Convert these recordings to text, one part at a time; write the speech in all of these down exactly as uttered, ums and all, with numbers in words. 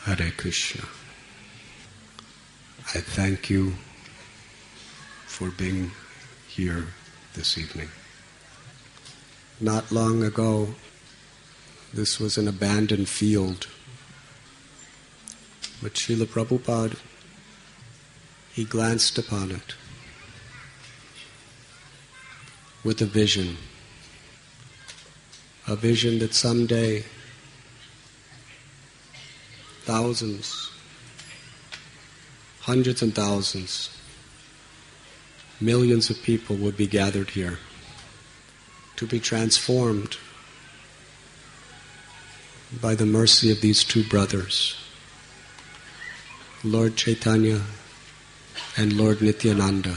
Hare Krishna. I thank you for being here this evening. Not long ago, this was an abandoned field, but Srila Prabhupada, he glanced upon it with a vision, a vision that someday thousands, hundreds and thousands, millions of people would be gathered here to be transformed by the mercy of these two brothers, Lord Chaitanya and Lord Nityananda,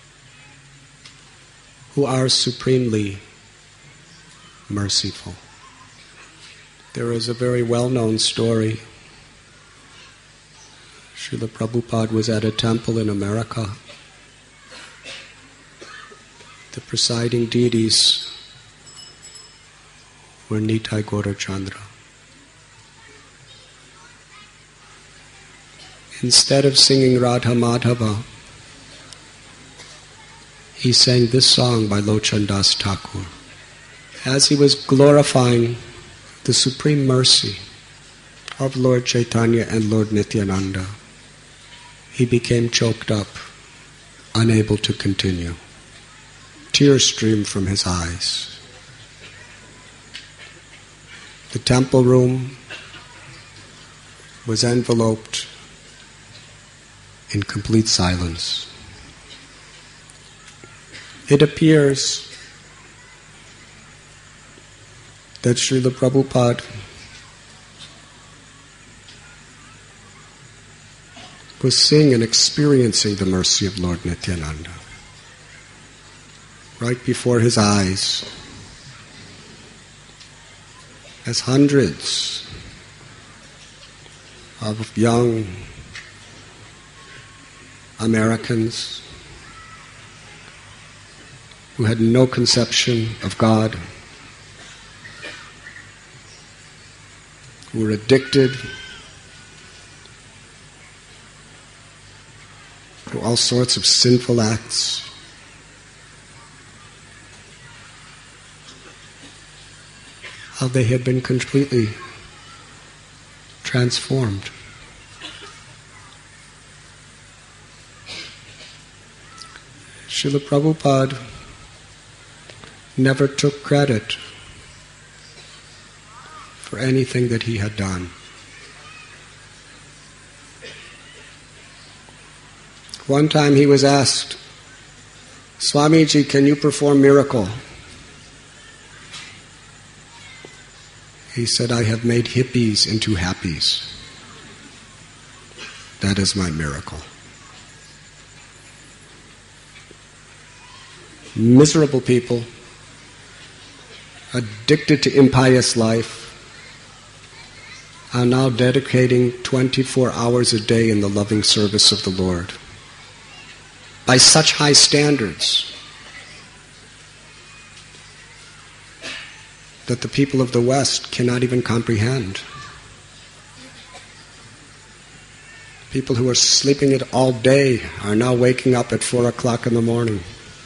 who are supremely merciful. There is a very well-known story. Srila Prabhupada was at a temple in America. The presiding deities were Nitai Gaurachandra. Instead of singing Radha Madhava, he sang this song by Lochan Das Thakur. As he was glorifying the supreme mercy of Lord Chaitanya and Lord Nityananda, he became choked up, unable to continue. Tears streamed from his eyes. The temple room was enveloped in complete silence. It appears that Srila Prabhupada was seeing and experiencing the mercy of Lord Nityananda right before his eyes, as hundreds of young Americans who had no conception of God, who were addicted to all sorts of sinful acts, how they had been completely transformed. Srila Prabhupada never took credit for anything that he had done. One time he was asked, "Swamiji, can you perform miracle?" He said, "I have made hippies into happies. That is my miracle." Miserable people, addicted to impious life, are now dedicating twenty-four hours a day in the loving service of the Lord by such high standards that the people of the West cannot even comprehend. People who are sleeping it all day are now waking up at four o'clock in the morning.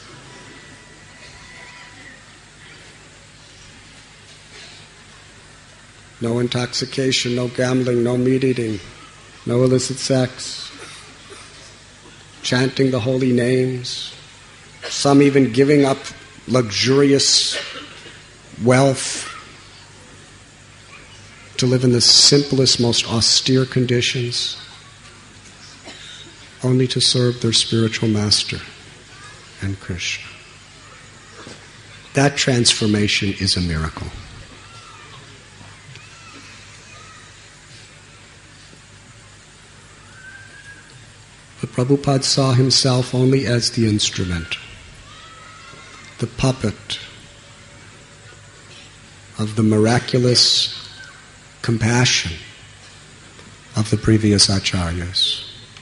No intoxication, no gambling, no meat eating, no illicit sex, chanting the holy names, some even giving up luxurious wealth to live in the simplest, most austere conditions, only to serve their spiritual master and Krishna. That transformation is a miracle. But Prabhupada saw himself only as the instrument, the puppet of the miraculous compassion of the previous acharyas.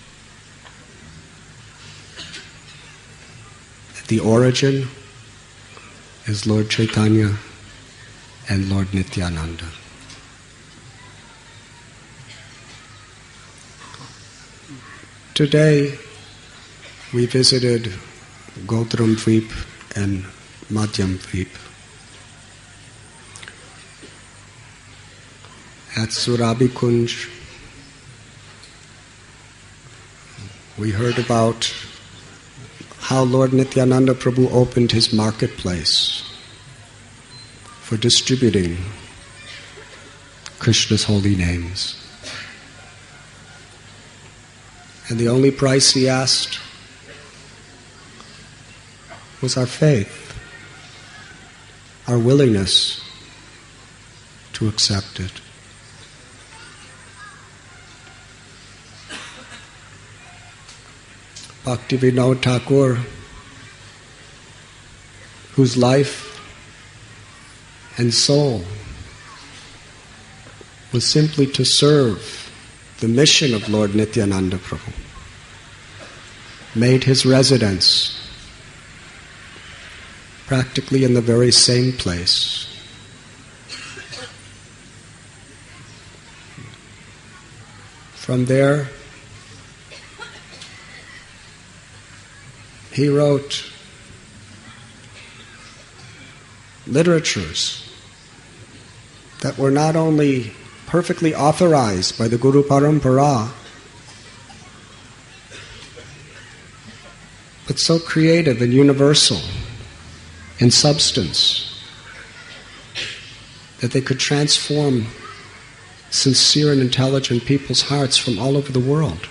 The origin is Lord Chaitanya and Lord Nityananda. Today we visited Godrum Dvip and Madhyam Dvip. At Surabhi Kunj, we heard about how Lord Nityananda Prabhu opened his marketplace for distributing Krishna's holy names. And the only price he asked was our faith, our willingness to accept it. Bhaktivinoda Thakur, whose life and soul was simply to serve the mission of Lord Nityananda Prabhu, made his residence practically in the very same place. From there, he wrote literatures that were not only perfectly authorized by the Guru Parampara, but so creative and universal in substance that they could transform sincere and intelligent people's hearts from all over the world.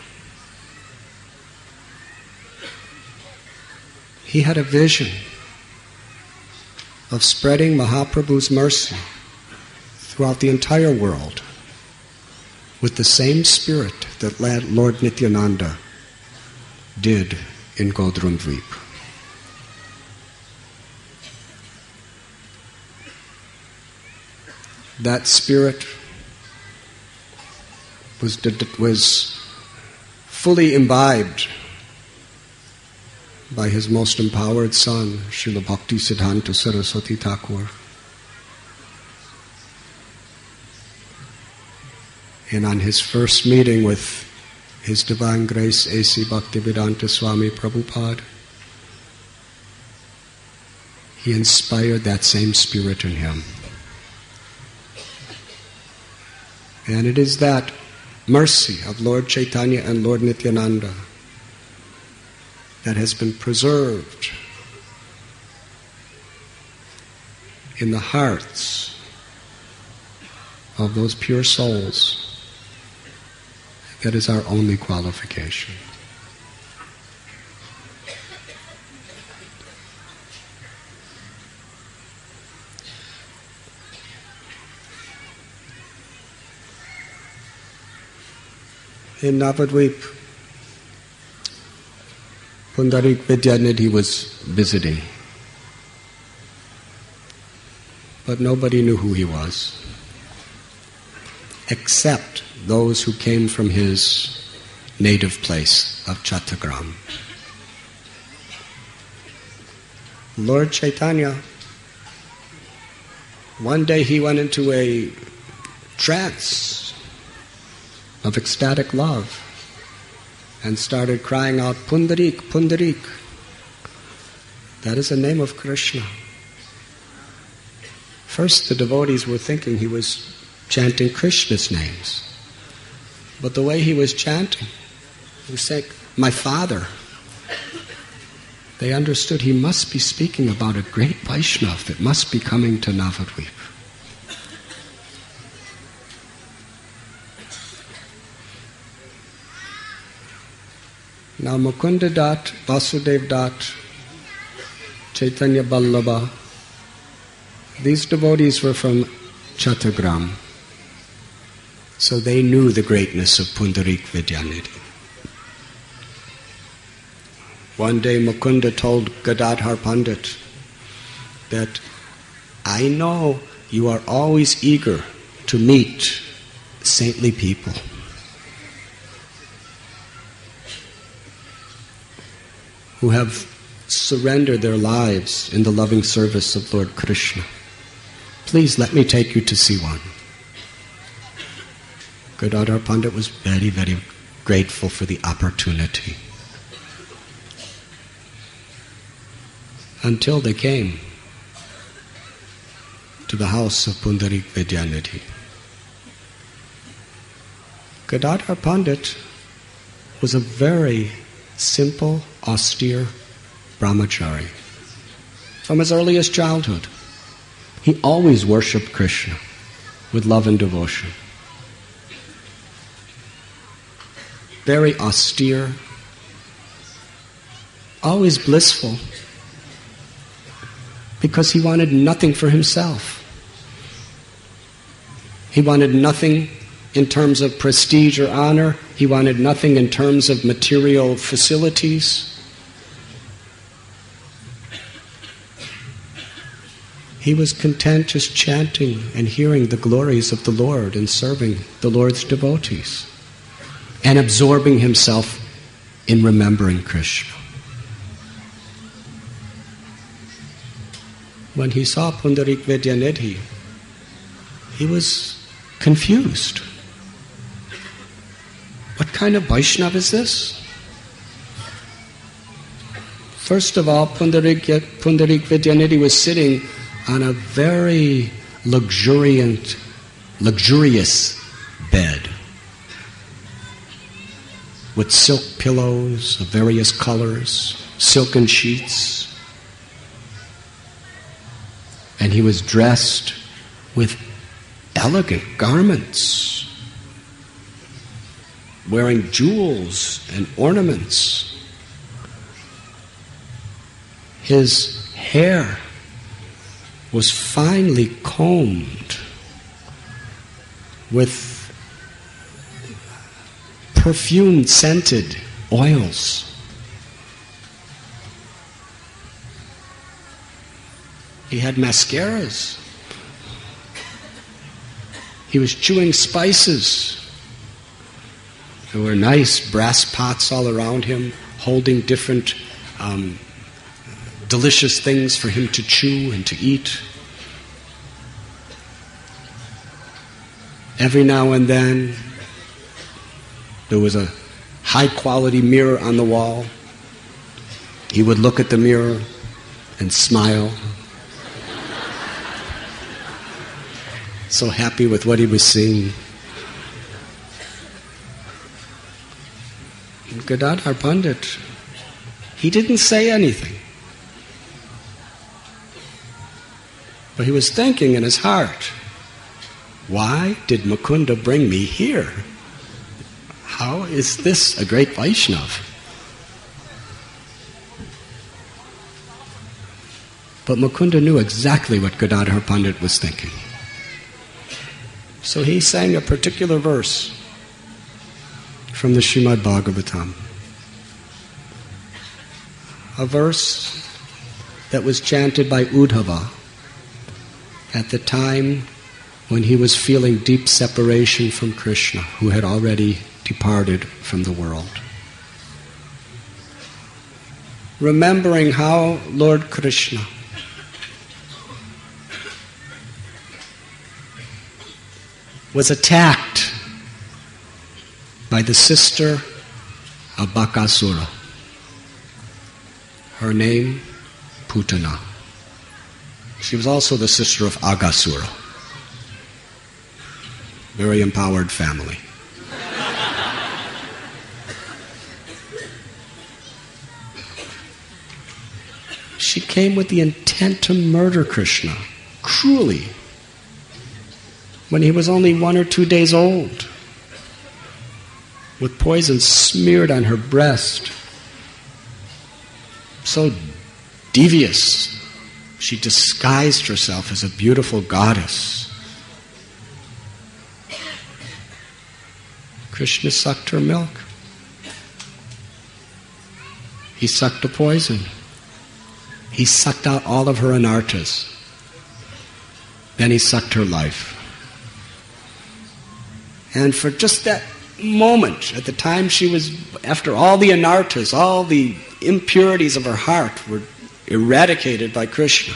He had a vision of spreading Mahaprabhu's mercy throughout the entire world with the same spirit that Lord Nityananda did in Godrum Dvip. That spirit was, was fully imbibed by his most empowered son, Srila Bhakti Siddhanta Saraswati Thakur. And on his first meeting with His Divine Grace A C Bhaktivedanta Swami Prabhupada, he inspired that same spirit in him. And it is that mercy of Lord Chaitanya and Lord Nityananda that has been preserved in the hearts of those pure souls. That is our only qualification. In Navadvip, Pundarik Vidyanidhi was visiting, but nobody knew who he was, except those who came from his native place of Chattagram. Lord Chaitanya, one day he went into a trance of ecstatic love and started crying out, Pundarik, Pundarik. That is the name of Krishna. First the devotees were thinking he was chanting Krishna's names. But the way he was chanting, he was saying, my father. They understood he must be speaking about a great Vaishnav that must be coming to Navadvip. Now Mukunda Dat, Vasudev Dat, Chaitanya Ballabha, these devotees were from Chattagram. So they knew the greatness of Pundarik Vidyanidhi. One day Mukunda told Gadadhar Pandit that, I know you are always eager to meet saintly people. Who have surrendered their lives in the loving service of Lord Krishna. Please let me take you to see one. Gadadhar Pandit was very, very grateful for the opportunity. Until they came to the house of Pundarik Vidyanidhi. Gadadhar Pandit was a very simple, austere brahmachari. From his earliest childhood, he always worshipped Krishna with love and devotion. Very austere, always blissful, because he wanted nothing for himself. He wanted nothing in terms of prestige or honor. He wanted nothing in terms of material facilities. He was content just chanting and hearing the glories of the Lord and serving the Lord's devotees and absorbing himself in remembering Krishna. When he saw Pundarik Vidyanidhi, he was confused. What kind of Vaishnava is this? First of all, Pundarik, Pundarik Vidyanidhi was sitting on a very luxuriant, luxurious bed with silk pillows of various colors, silken sheets. And he was dressed with elegant garments, wearing jewels and ornaments. His hair was finely combed with perfume-scented oils. He had mascaras. He was chewing spices. There were nice brass pots all around him, holding different um, delicious things for him to chew and to eat. Every now and then, there was a high-quality mirror on the wall. He would look at the mirror and smile, so happy with what he was seeing. And Gadadhar Pandit, he didn't say anything. But he was thinking in his heart, why did Mukunda bring me here? How is this a great Vaishnava? But Mukunda knew exactly what Gadadhar Pandit was thinking. So he sang a particular verse from the Srimad Bhagavatam. A verse that was chanted by Uddhava at the time when he was feeling deep separation from Krishna, who had already departed from the world. Remembering how Lord Krishna was attacked by the sister of Bakasura. Her name, Putana. She was also the sister of Agasura. Very empowered family. She came with the intent to murder Krishna, cruelly, when he was only one or two days old, with poison smeared on her breast. So devious, she disguised herself as a beautiful goddess. Krishna sucked her milk. He sucked the poison. He sucked out all of her anarthas. Then he sucked her life. And for just that moment, at the time she was, after all the anarthas, all the impurities of her heart were eradicated by Krishna,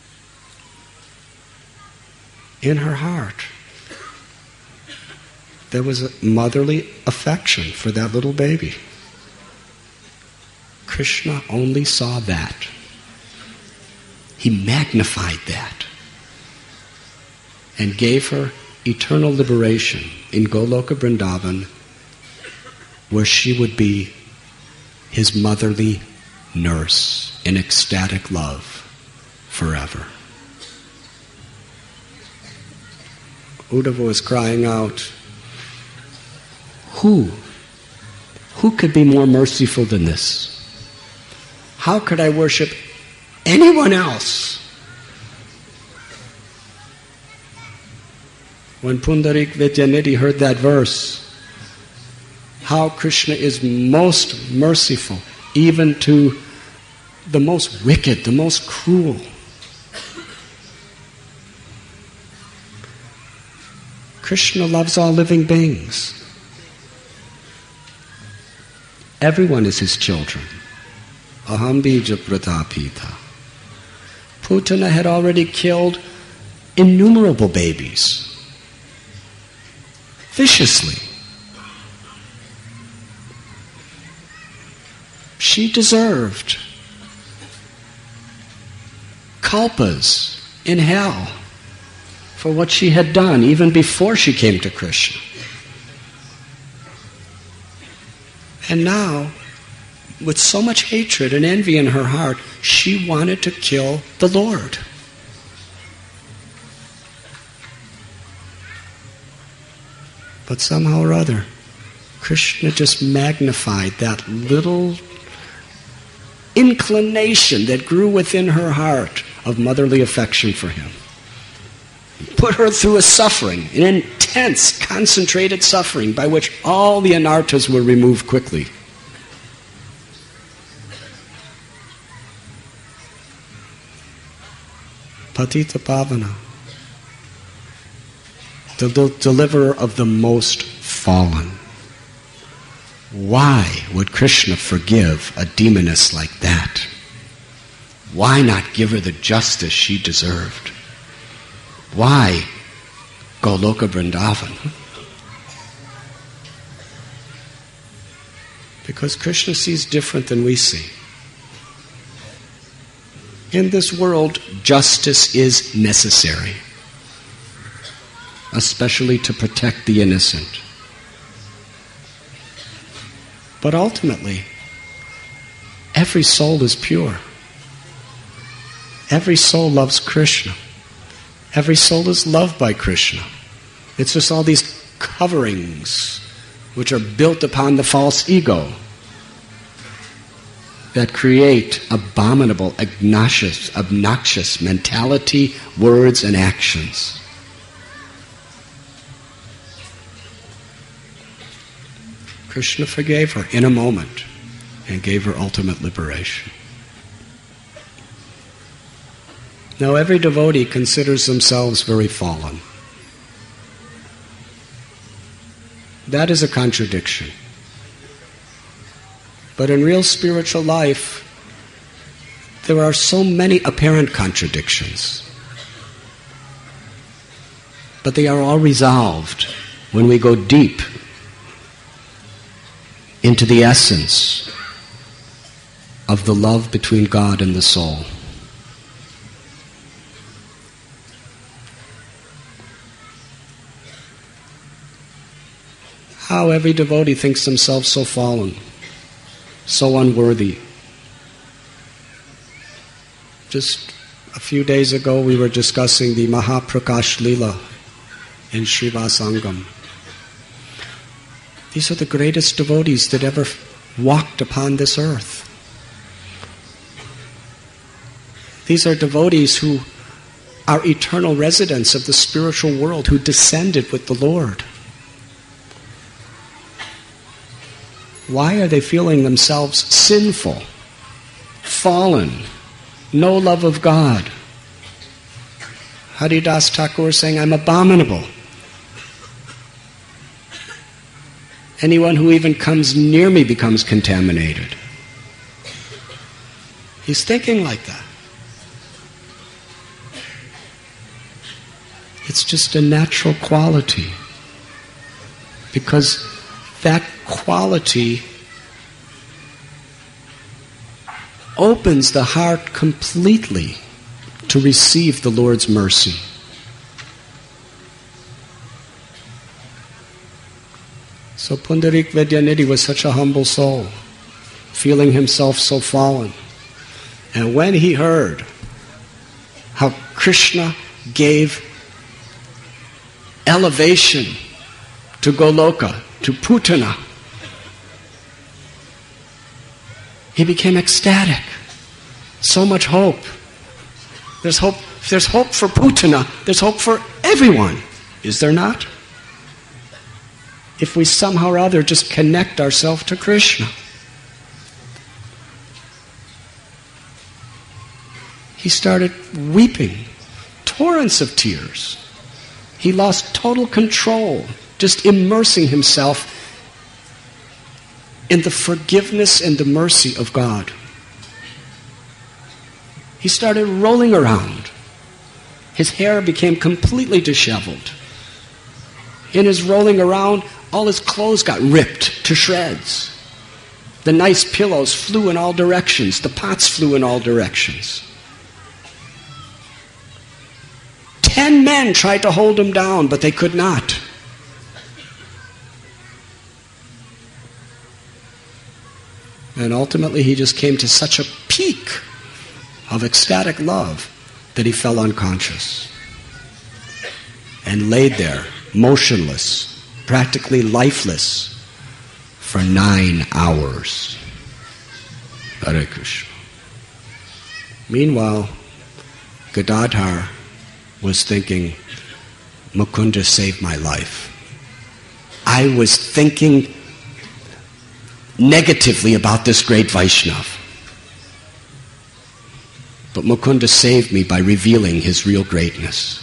in her heart, there was a motherly affection for that little baby. Krishna only saw that. He magnified that and gave her eternal liberation in Goloka Vrindavan, where she would be his motherly nurse in ecstatic love forever. Uddhava was crying out, Who? Who could be more merciful than this? How could I worship anyone else? When Pundarik Vidyanidhi heard that verse, how Krishna is most merciful, even to the most wicked, the most cruel. Krishna loves all living beings. Everyone is his children. Aham bija pratapita. Putana had already killed innumerable babies. Viciously. She deserved kalpas in hell for what she had done even before she came to Krishna. And now, with so much hatred and envy in her heart, she wanted to kill the Lord. But somehow or other, Krishna just magnified that little inclination that grew within her heart of motherly affection for him. Put her through a suffering, an intense, concentrated suffering by which all the anarthas were removed quickly. Patita Pavana, the del- deliverer of the most fallen. Why would Krishna forgive a demoness like that? Why not give her the justice she deserved? Why Goloka Vrindavan? Because Krishna sees different than we see. In this world, justice is necessary, especially to protect the innocent. But ultimately, every soul is pure. Every soul loves Krishna. Every soul is loved by Krishna. It's just all these coverings which are built upon the false ego that create abominable, obnoxious, obnoxious mentality, words, and actions. Krishna forgave her in a moment and gave her ultimate liberation. Now, every devotee considers themselves very fallen. That is a contradiction. But in real spiritual life, there are so many apparent contradictions. But they are all resolved when we go deep into the essence of the love between God and the soul. How every devotee thinks themselves so fallen, so unworthy. Just a few days ago we were discussing the Mahaprakash Lila in Srivasangam. These are the greatest devotees that ever walked upon this earth. These are devotees who are eternal residents of the spiritual world, who descended with the Lord. Why are they feeling themselves sinful, fallen, no love of God? Haridas Thakur is saying, I'm abominable. Anyone who even comes near me becomes contaminated. He's thinking like that. It's just a natural quality. because that quality opens the heart completely to receive the Lord's mercy. So Pundarik Vidyanidhi was such a humble soul, feeling himself so fallen. And when he heard how Krishna gave elevation to Goloka, to Putana, he became ecstatic. So much hope. There's hope. If there's hope for Putana, there's hope for everyone. Is there not? If we somehow or other just connect ourselves to Krishna. He started weeping, torrents of tears. He lost total control, just immersing himself in the forgiveness and the mercy of God. He started rolling around. His hair became completely disheveled. In his rolling around, all his clothes got ripped to shreds. The nice pillows flew in all directions. The pots flew in all directions. Ten men tried to hold him down, but they could not. And ultimately he just came to such a peak of ecstatic love that he fell unconscious and laid there, motionless, practically lifeless, for nine hours. Hare Krishna. Meanwhile, Gadadhar was thinking, Mukunda saved my life. I was thinking negatively about this great Vaishnava. But Mukunda saved me by revealing his real greatness.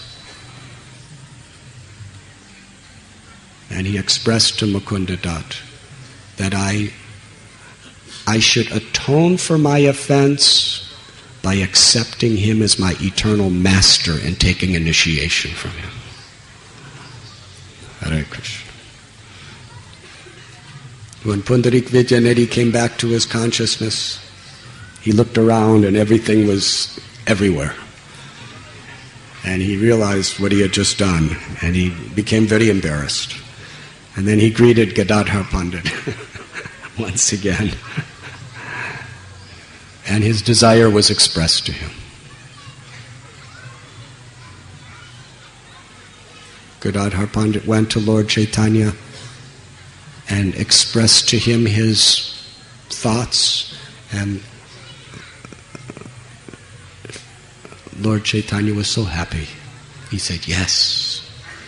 And he expressed to Mukunda Dutt that I, I should atone for my offense by accepting him as my eternal master and taking initiation from him. Hare Krishna. When Pundarik Vidyanidhi came back to his consciousness, he looked around and everything was everywhere. And he realized what he had just done, and he became very embarrassed. And then he greeted Gadadhar Pandit once again. And his desire was expressed to him. Gadadhar Pandit went to Lord Chaitanya and expressed to him his thoughts, and Lord Chaitanya was so happy. He said, yes,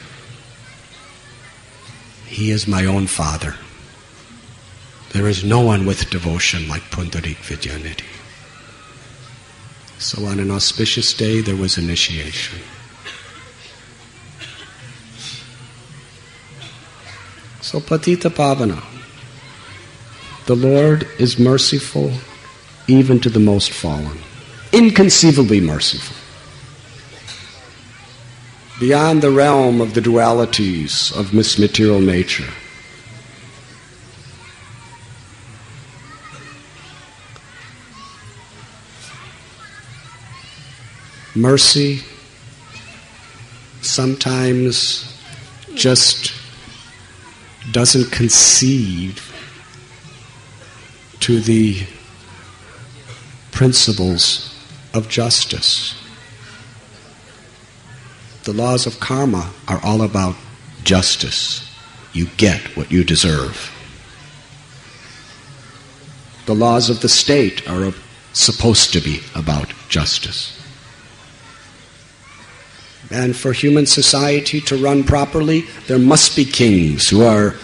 he is my own father. There is no one with devotion like Pundarik Vidyanidhi. So on an auspicious day, there was initiation. So Patita Pavana, the Lord is merciful even to the most fallen, inconceivably merciful, beyond the realm of the dualities of this material nature. Mercy sometimes just doesn't concede to the principles of justice. The laws of karma are all about justice. You get what you deserve. The laws of the state are supposed to be about justice. And for human society to run properly, there must be kings who are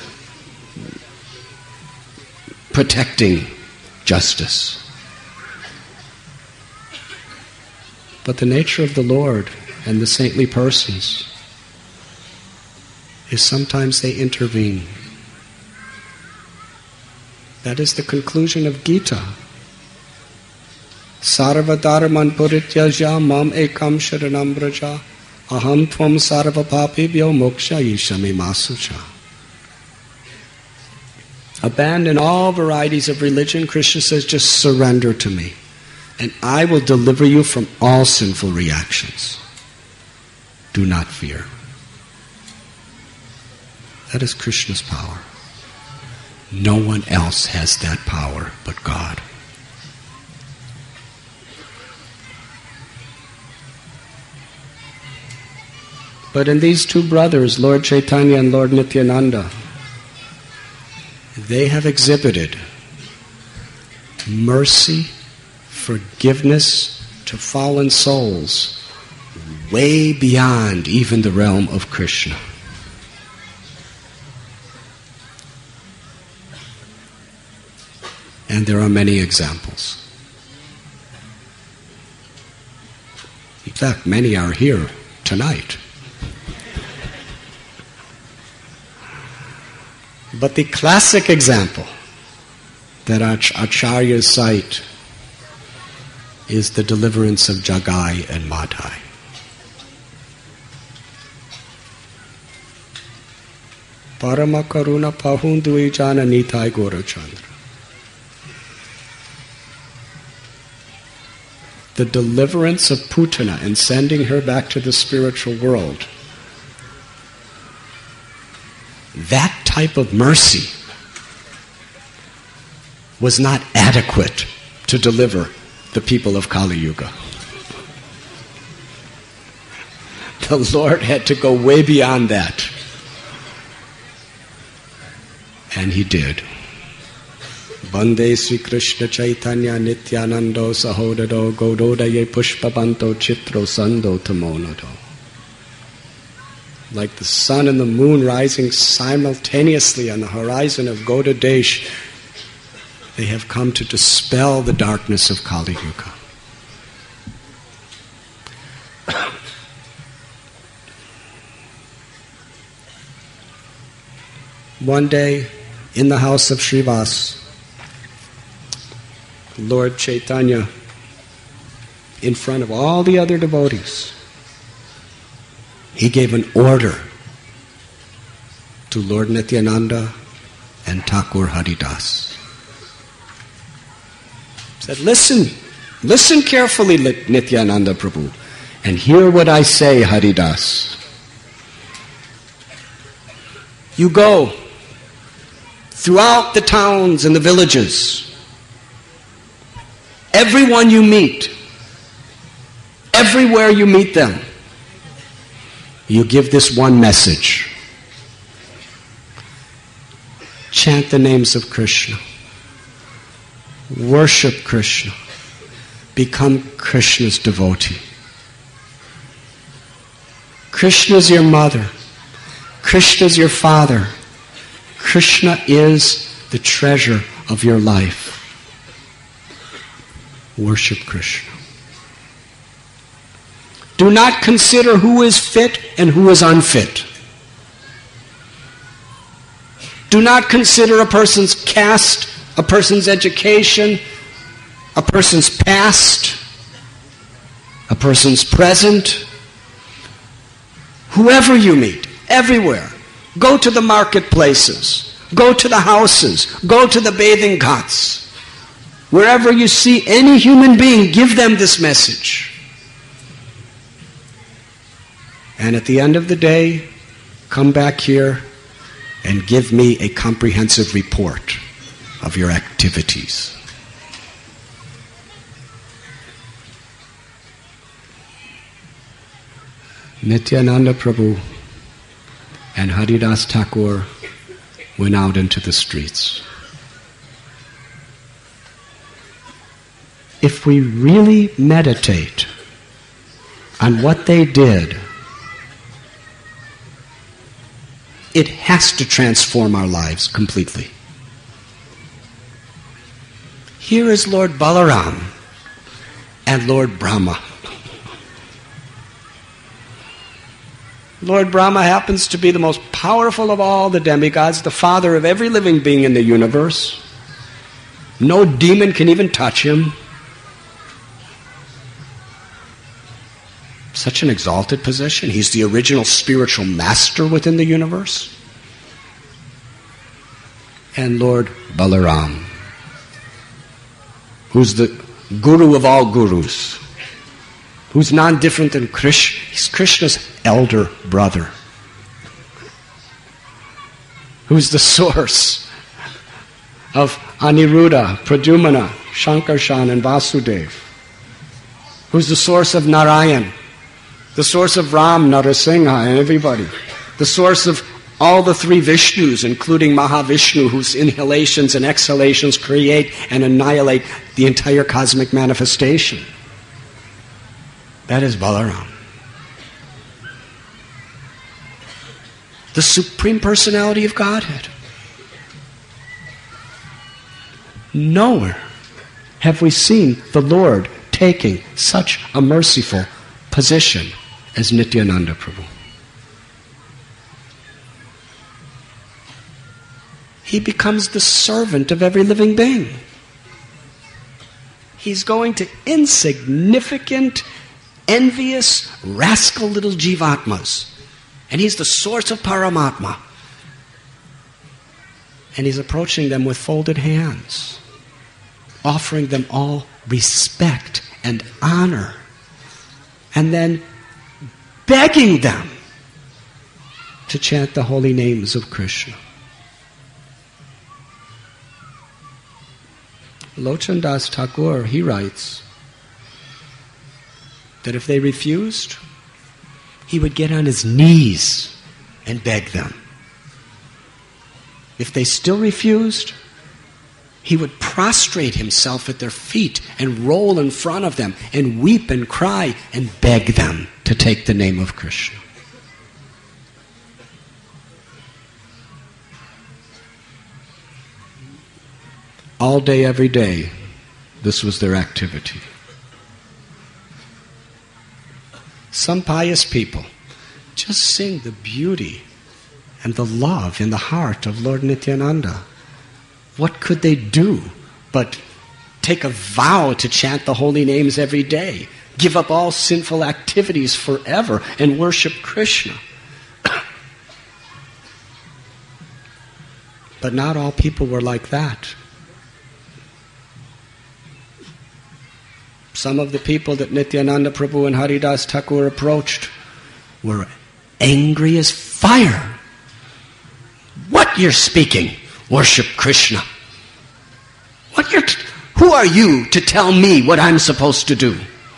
protecting justice. But the nature of the Lord and the saintly persons is sometimes they intervene. That is the conclusion of Gita. Sarva dharman purityaja mam ekam sharanam braja aham tvam sarva papibhyo moksha ishami masucha. Abandon all varieties of religion. Krishna says, just surrender to me, and I will deliver you from all sinful reactions. Do not fear. That is Krishna's power. No one else has that power but God. But in these two brothers, Lord Chaitanya and Lord Nityananda, they have exhibited mercy, forgiveness to fallen souls way beyond even the realm of Krishna. And there are many examples. In fact, many are here tonight. But the classic example that Ach- Acharyas cite is the deliverance of Jagai and Madhai. Parama Karuna Pahundui Jana Nitai Gaurachandra. The deliverance of Putana and sending her back to the spiritual world. That type of mercy was not adequate to deliver the people of Kali Yuga. The Lord had to go way beyond that. And He did. Bande Sri Krishna Chaitanya Nityanando Sahodado Gododaye Pushpabanto Chitro Sando Tamonado. Like the sun and the moon rising simultaneously on the horizon of Gauda Desh, they have come to dispel the darkness of Kali Yuga. One day, in the house of Srivas, Lord Chaitanya, in front of all the other devotees, he gave an order to Lord Nityananda and Thakur Haridas. He said, listen, listen carefully, Nityananda Prabhu, and hear what I say, Haridas. You go throughout the towns and the villages. Everyone you meet, everywhere you meet them, you give this one message. Chant the names of Krishna. Worship Krishna. Become Krishna's devotee. Krishna's your mother. Krishna's your father. Krishna is the treasure of your life. Worship Krishna. Do not consider who is fit and who is unfit. Do not consider a person's caste, a person's education, a person's past, a person's present. Whoever you meet, everywhere. Go to the marketplaces. Go to the houses. Go to the bathing ghats. Wherever you see any human being, give them this message. And at the end of the day, come back here and give me a comprehensive report of your activities. Nityananda Prabhu and Haridas Thakur went out into the streets. If we really meditate on what they did, it has to transform our lives completely. Here is Lord Balaram and Lord Brahma. Lord Brahma happens to be the most powerful of all the demigods, the father of every living being in the universe. No demon can even touch him. Such an exalted position. He's the original spiritual master within the universe. and Lord Balaram, who's the guru of all gurus, who's non-different than Krishna. He's Krishna's elder brother, who's the source of Aniruddha, Pradyumna, Shankarshan, and Vasudeva, who's the source of Narayan, the source of Ram, Narasimha, and everybody, the source of all the three Vishnus, including Mahavishnu, whose inhalations and exhalations create and annihilate the entire cosmic manifestation. That is Balaram. The Supreme Personality of Godhead. Nowhere have we seen the Lord taking such a merciful position as Nityananda Prabhu. He becomes the servant of every living being. He's going to insignificant, envious, rascal little jivatmas. And he's the source of Paramatma. And he's approaching them with folded hands, offering them all respect and honor, and then begging them to chant the holy names of Krishna. Lochan Das Thakur, he writes that if they refused, he would get on his knees and beg them. If they still refused, he would prostrate himself at their feet and roll in front of them and weep and cry and beg them to take the name of Krishna. All day, every day, this was their activity. Some pious people just sing the beauty and the love in the heart of Lord Nityananda. What could they do but take a vow to chant the holy names every day, give up all sinful activities forever, and worship Krishna? But not all people were like that. Some of the people that Nityananda Prabhu and Haridas Thakur approached were angry as fire. What you're speaking? Worship Krishna. What you're t- who are you to tell me what I'm supposed to do?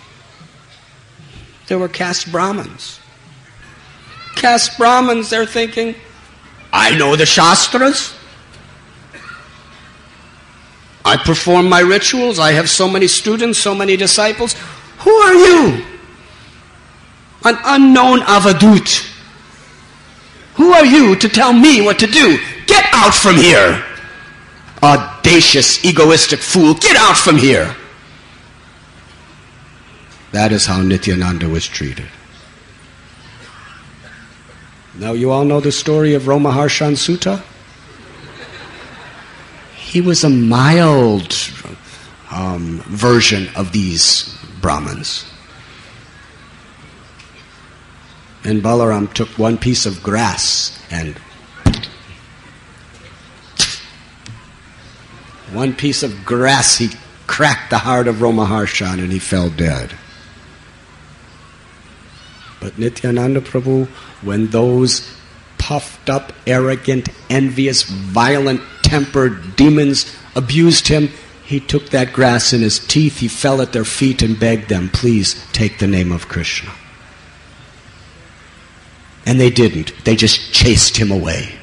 There were caste Brahmins. Caste Brahmins, they're thinking, I know the Shastras. I perform my rituals. I have so many students, so many disciples. Who are you? An unknown avadut. Who are you to tell me what to do? Get out from here. Audacious, egoistic fool. Get out from here. That is how Nityananda was treated. Now you all know the story of Romaharshan Sutta? He was a mild um, version of these Brahmins. And Balaram took one piece of grass and one piece of grass, he cracked the heart of Romaharshan and he fell dead. But Nityananda Prabhu, when those puffed up, arrogant, envious, violent tempered demons abused him, he took that grass in his teeth, he fell at their feet and begged them, please take the name of Krishna. And they didn't. They just chased him away.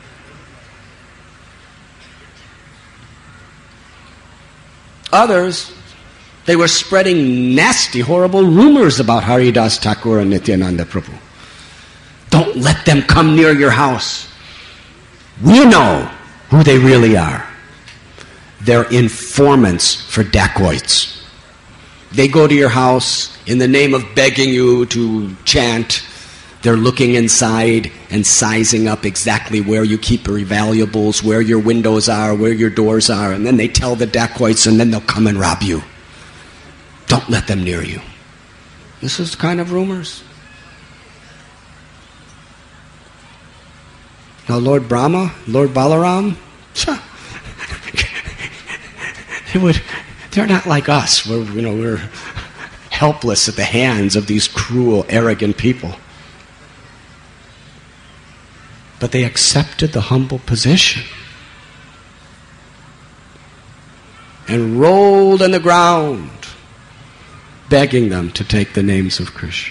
Others, they were spreading nasty, horrible rumors about Haridas Thakur and Nityananda Prabhu. Don't let them come near your house. We know who they really are. They're informants for dacoits. They go to your house in the name of begging you to chant. They're looking inside and sizing up exactly where you keep your valuables, where your windows are, where your doors are, and then they tell the dacoits and then they'll come and rob you. Don't let them near you. This is the kind of rumors. Now Lord Brahma, Lord Balaram, They would, they're not like us. We're, you know, we're helpless at the hands of these cruel, arrogant people. But they accepted the humble position and rolled on the ground, begging them to take the names of Krishna.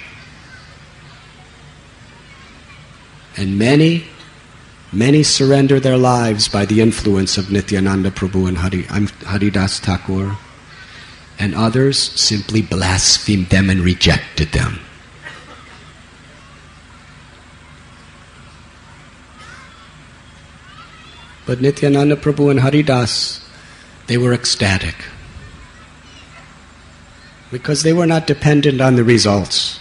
And many, many surrender their lives by the influence of Nityananda Prabhu and Hari, Haridas Thakur, and others simply blasphemed them and rejected them. But Nityananda Prabhu and Haridas, they were ecstatic. Because they were not dependent on the results.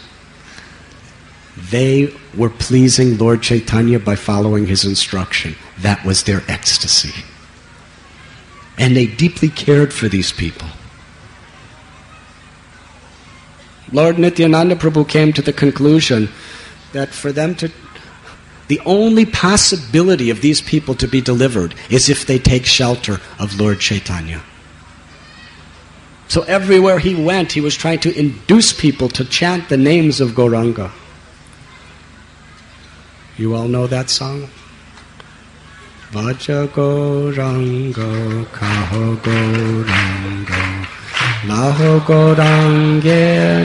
They were pleasing Lord Chaitanya by following his instruction. That was their ecstasy. And they deeply cared for these people. Lord Nityananda Prabhu came to the conclusion that for them to the only possibility of these people to be delivered is if they take shelter of Lord Chaitanya. So everywhere he went, he was trying to induce people to chant the names of Gauranga. You all know that song? Vaja Gauranga, Kaho Gauranga, Laho Gaurange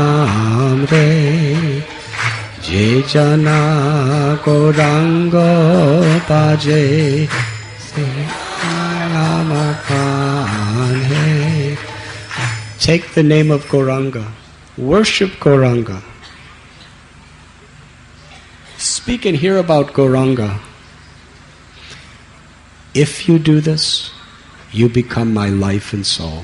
Namre, Je Jana Gauranga Bhaje, Se Ramakan. Take the name of Gauranga. Worship Gauranga. Speak and hear about Gauranga. If you do this, you become my life and soul.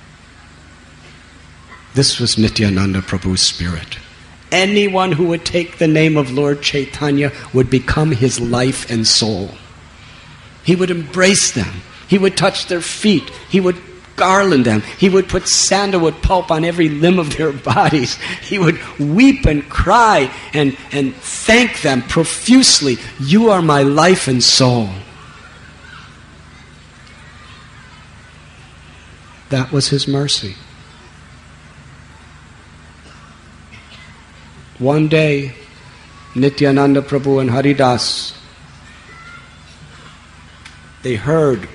This was Nityananda Prabhu's spirit. Anyone who would take the name of Lord Chaitanya would become his life and soul. He would embrace them. He would touch their feet. He would garland them. He would put sandalwood pulp on every limb of their bodies. He would weep and cry and, and thank them profusely. You are my life and soul. That was his mercy. One day, Nityananda Prabhu and Haridas, they heard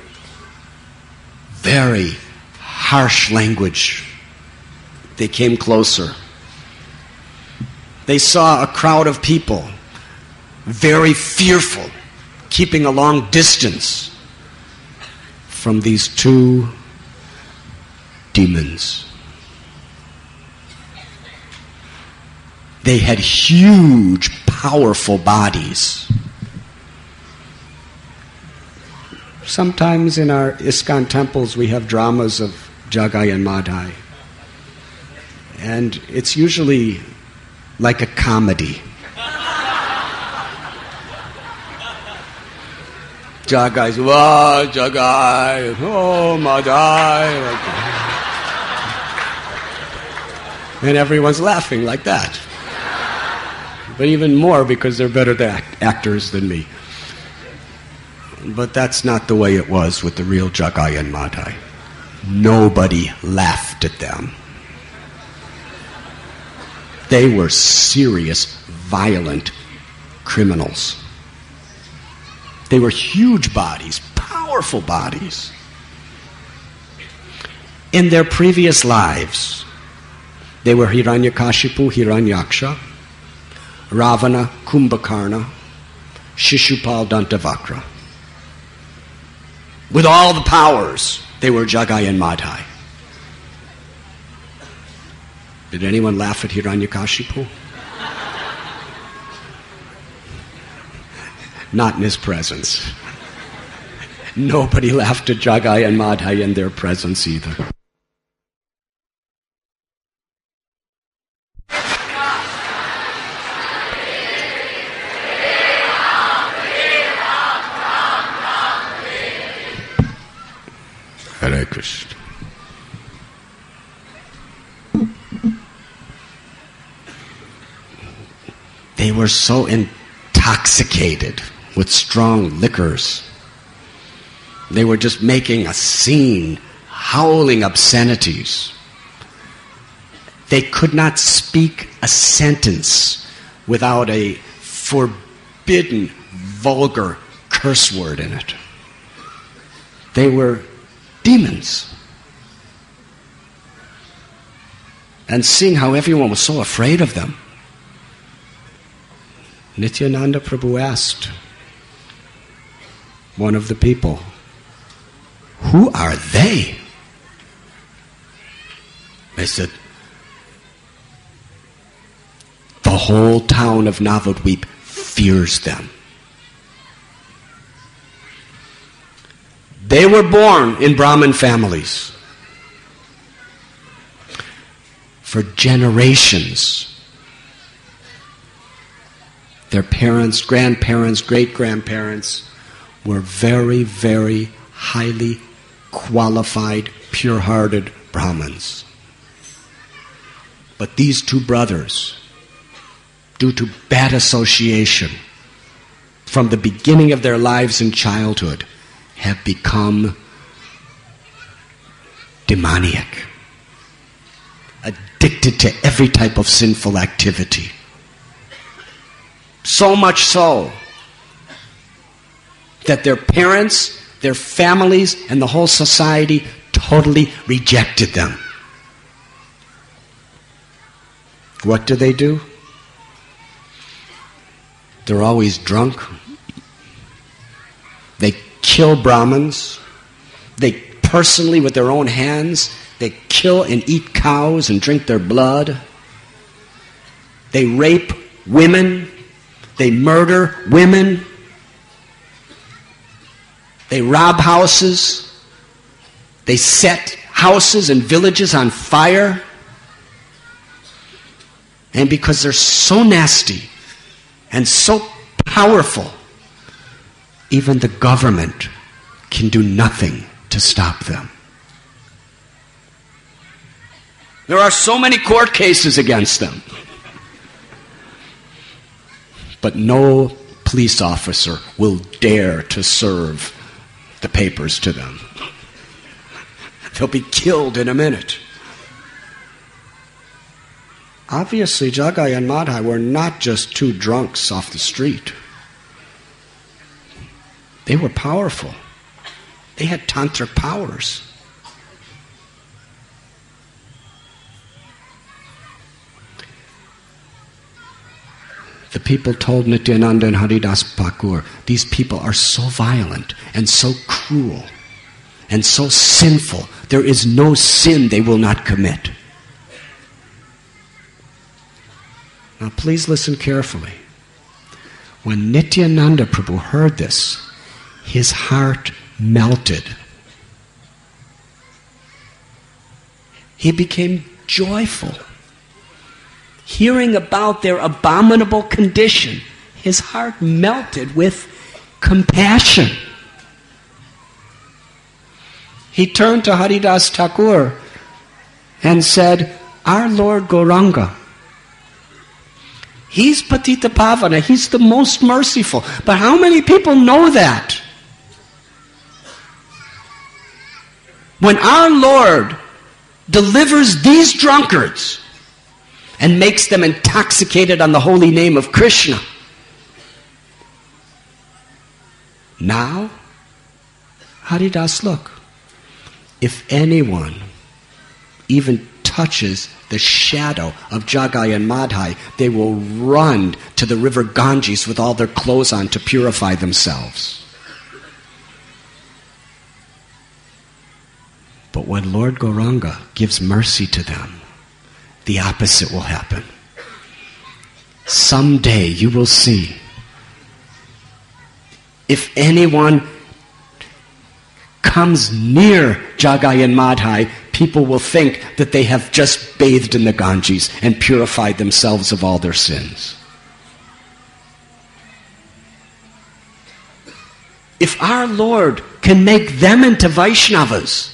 very harsh language. They came closer. They saw a crowd of people, very fearful, keeping a long distance from these two demons. They had huge, powerful bodies. Sometimes in our ISKCON temples we have dramas of Jagai and Madhai. And it's usually like a comedy. Jagai's, wow, Jagai, oh, Madhai. And everyone's laughing like that. But even more because they're better act- actors than me. But that's not the way it was with the real Jagai and Madhai. Nobody laughed at them. They were serious, violent criminals. They were huge bodies, powerful bodies. In their previous lives, they were Hiranyakashipu, Hiranyaksha, Ravana, Kumbhakarna, Shishupal, Dantavakra. With all the powers, they were Jagai and Madhai. Did anyone laugh at Hiranyakashipu? Not in his presence. Nobody laughed at Jagai and Madhai in their presence either. Hare Krishna. They were so intoxicated with strong liquors. They were just making a scene, howling obscenities. They could not speak a sentence without a forbidden, vulgar curse word in it. They were demons. And seeing how everyone was so afraid of them, Nityananda Prabhu asked one of the people, "Who are they?" They said, "The whole town of Navadvip fears them." They were born in Brahmin families. For generations, their parents, grandparents, great-grandparents were very, very highly qualified, pure-hearted Brahmins. But these two brothers, due to bad association, from the beginning of their lives in childhood, have become demoniac, addicted to every type of sinful activity. So much so that their parents, their families, and the whole society totally rejected them. What do they do? They're always drunk. They kill Brahmins. They personally, with their own hands, they kill and eat cows and drink their blood. They rape women. They murder women. They rob houses. They set houses and villages on fire. And because they're so nasty and so powerful, even the government can do nothing to stop them. There are so many court cases against them. But no police officer will dare to serve the papers to them. They'll be killed in a minute. Obviously, Jagai and Madhai were not just two drunks off the street. They were powerful. They had tantric powers. The people told Nityananda and Haridas Thakur, these people are so violent and so cruel and so sinful. There is no sin they will not commit. Now please listen carefully. When Nityananda Prabhu heard this, his heart melted. He became joyful. Hearing about their abominable condition, his heart melted with compassion. He turned to Haridas Thakur and said, "Our Lord Gauranga, He's Patita Pavana, He's the most merciful. But how many people know that? When our Lord delivers these drunkards and makes them intoxicated on the holy name of Krishna, now, Haridas, look, if anyone even touches the shadow of Jagai and Madhai, they will run to the river Ganges with all their clothes on to purify themselves. But when Lord Gauranga gives mercy to them, the opposite will happen. Someday you will see, if anyone comes near Jagai and Madhai, people will think that they have just bathed in the Ganges and purified themselves of all their sins. If our Lord can make them into Vaishnavas,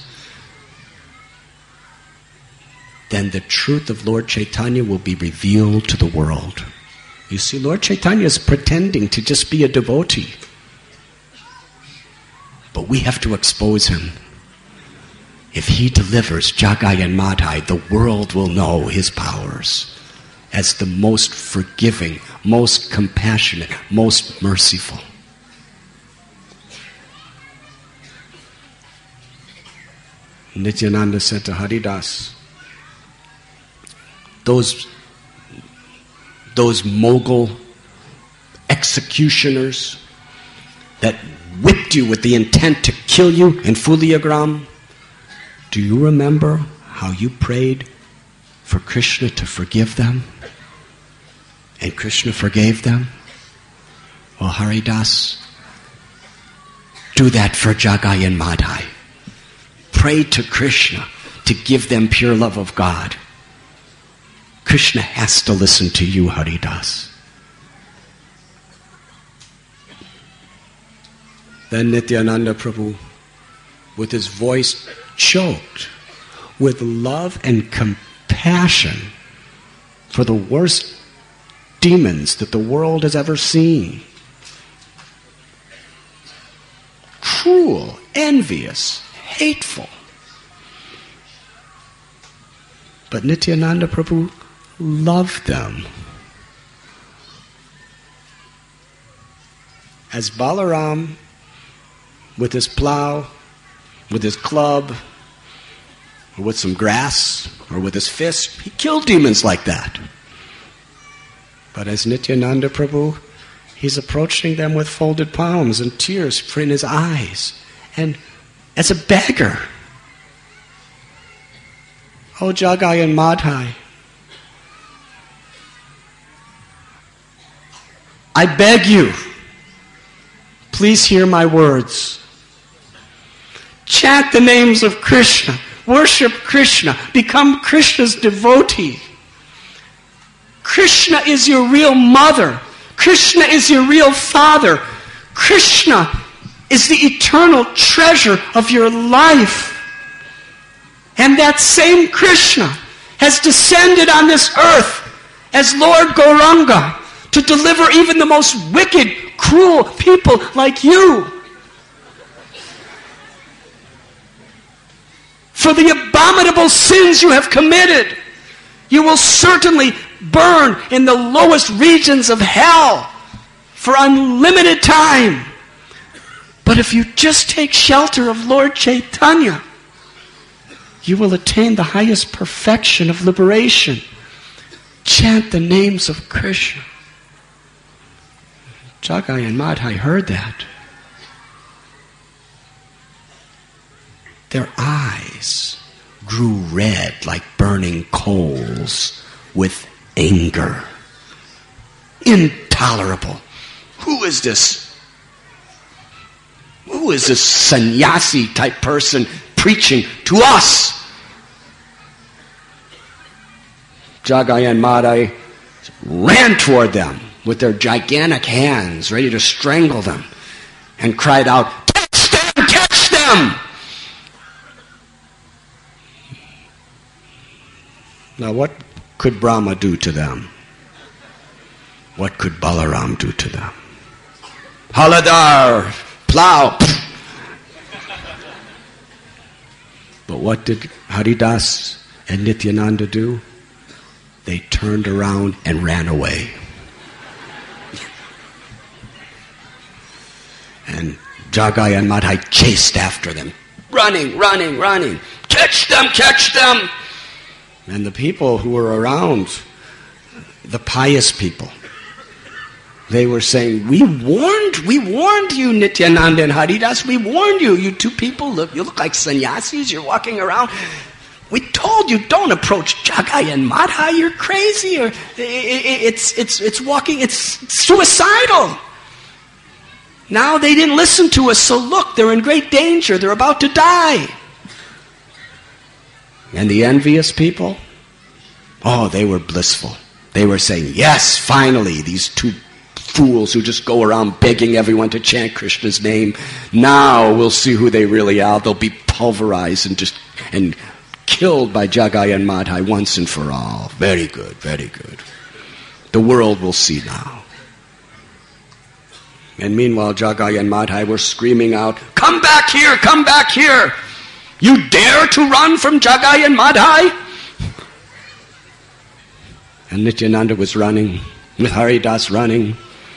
then the truth of Lord Chaitanya will be revealed to the world. You see, Lord Chaitanya is pretending to just be a devotee. But we have to expose him. if he delivers Jagai and Madhai, the world will know his powers as the most forgiving, most compassionate, most merciful. Nityananda said to Haridas, those, those Mughal executioners that whipped you with the intent to kill you in Fuliagram, do you remember how you prayed for Krishna to forgive them? And Krishna forgave them? Well, Haridas, do that for Jagai and Madhai. Pray to Krishna to give them pure love of God. Krishna has to listen to you, Haridas. Then Nityananda Prabhu, with his voice choked with love and compassion for the worst demons that the world has ever seen. Cruel, envious, hateful. But Nityananda Prabhu loved them. As Balaram, with his plow, with his club, or with some grass, or with his fist, he killed demons like that. But as Nityananda Prabhu, he's approaching them with folded palms and tears in his eyes, and as a beggar. Oh, Jagai and Madhai, I beg you, please hear my words. Chant the names of Krishna. Worship Krishna. Become Krishna's devotee. Krishna is your real mother. Krishna is your real father. Krishna is the eternal treasure of your life. And that same Krishna has descended on this earth as Lord Gauranga to deliver even the most wicked, cruel people like you. For the abominable sins you have committed, you will certainly burn in the lowest regions of hell for unlimited time. But if you just take shelter of Lord Chaitanya, you will attain the highest perfection of liberation. Chant the names of Krishna. Jagai and Madhai heard that. Their eyes grew red like burning coals with anger. Intolerable. Who is this? Who is this sannyasi type person preaching to us? Jagai and Madhai ran toward them with their gigantic hands, ready to strangle them, and cried out, "Catch them! Catch them!" Now what could Brahma do to them? What could Balaram do to them? Haladar! Plow! But what did Haridas and Nityananda do? They turned around and ran away. And Jagai and Madhai chased after them. Running, running, running. Catch them, catch them! And the people who were around, the pious people, they were saying, we warned, we warned you, Nityananda and Haridas, we warned you, you two people, look, you look like sannyasis, you're walking around. We told you, don't approach Jagai and Madhai, you're crazy, or it's, it's, it's walking, it's suicidal. Now they didn't listen to us, so look, they're in great danger, they're about to die. And the envious people, oh, they were blissful. They were saying, yes, finally, these two fools who just go around begging everyone to chant Krishna's name, now we'll see who they really are. They'll be pulverized and just and killed by Jagai and Madhai once and for all. Very good, very good. The world will see now. And meanwhile, Jagai and Madhai were screaming out, come back here, come back here. You dare to run from Jagai and Madhai? And Nityananda was running, with Haridas running.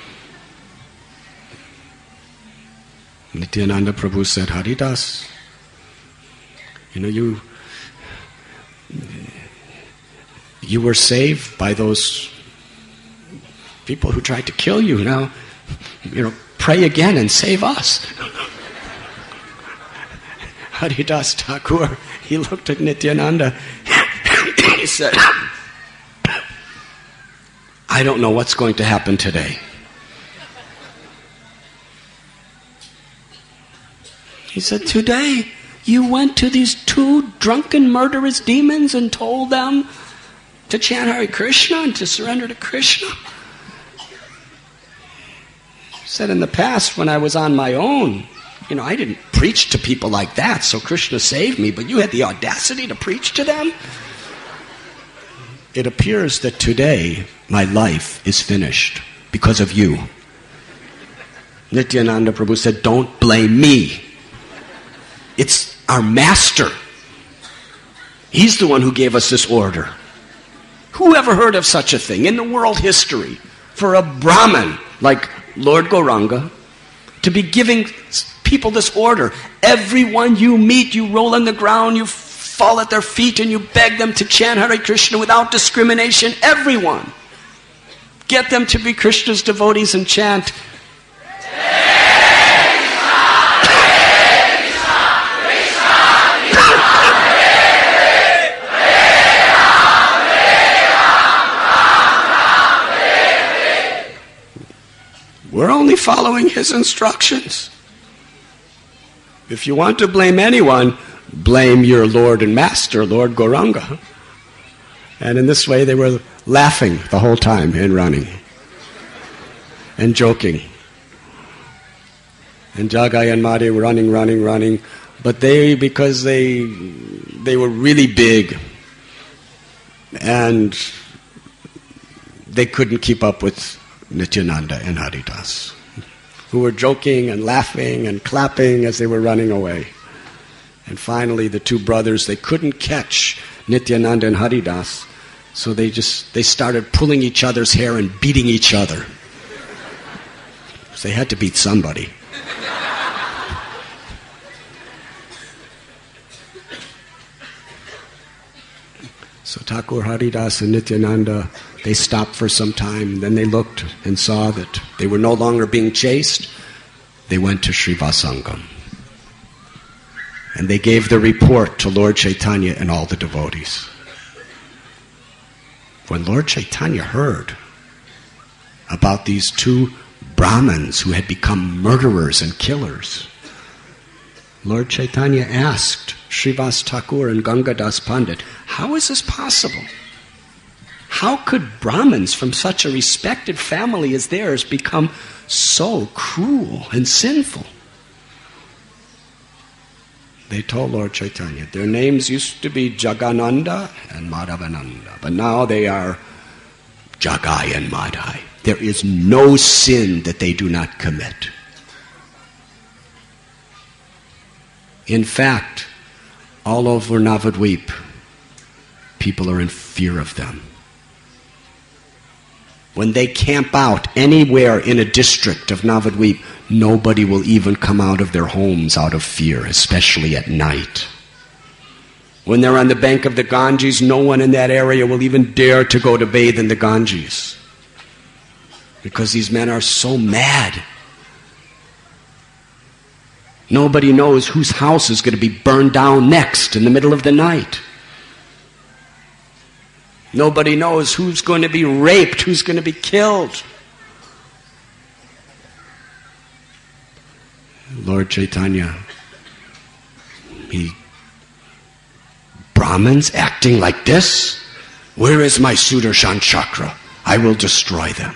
Nityananda Prabhu said, Haridas, you know, you you were saved by those people who tried to kill you. Now, you know, pray again and save us. Haridas Thakur, he looked at Nityananda. He said, I don't know what's going to happen today. He said, today you went to these two drunken murderous demons and told them to chant Hare Krishna and to surrender to Krishna. He said, in the past when I was on my own, you know, I didn't preach to people like that, so Krishna saved me, but you had the audacity to preach to them? It appears that today my life is finished because of you. Nityananda Prabhu said, don't blame me. It's our master. He's the one who gave us this order. Who ever heard of such a thing in the world history for a Brahmin like Lord Gauranga to be giving people this order? Everyone you meet, you roll on the ground, you fall at their feet and you beg them to chant Hare Krishna without discrimination. Everyone. Get them to be Krishna's devotees and chant. We're only following his instructions. If you want to blame anyone, blame your Lord and Master, Lord Gauranga. And in this way they were laughing the whole time and running and joking. And Jagai and Madhai were running, running, running. But they, because they they were really big and they couldn't keep up with Nityananda and Haridas, who were joking and laughing and clapping as they were running away. And finally the two brothers, they couldn't catch Nityananda and Haridas, so they just they started pulling each other's hair and beating each other. So they had to beat somebody. So Thakur Haridas and Nityananda, they stopped for some time. Then they looked and saw that they were no longer being chased. They went to Srivasangam. And they gave the report to Lord Chaitanya and all the devotees. When Lord Chaitanya heard about these two Brahmins who had become murderers and killers, Lord Chaitanya asked Srivas Thakur and Gangadas Pandit, how is this possible? How could Brahmins from such a respected family as theirs become so cruel and sinful? They told Lord Chaitanya, their names used to be Jagananda and Madhavananda, but now they are Jagai and Madhai. There is no sin that they do not commit. In fact, all over Navadvip, people are in fear of them. When they camp out anywhere in a district of Navadvip, nobody will even come out of their homes out of fear, especially at night. When they're on the bank of the Ganges, no one in that area will even dare to go to bathe in the Ganges, because these men are so mad. Nobody knows whose house is going to be burned down next in the middle of the night. Nobody knows who's going to be raped, who's going to be killed. Lord Chaitanya, he, Brahmins acting like this? Where is my Sudarshan chakra? I will destroy them.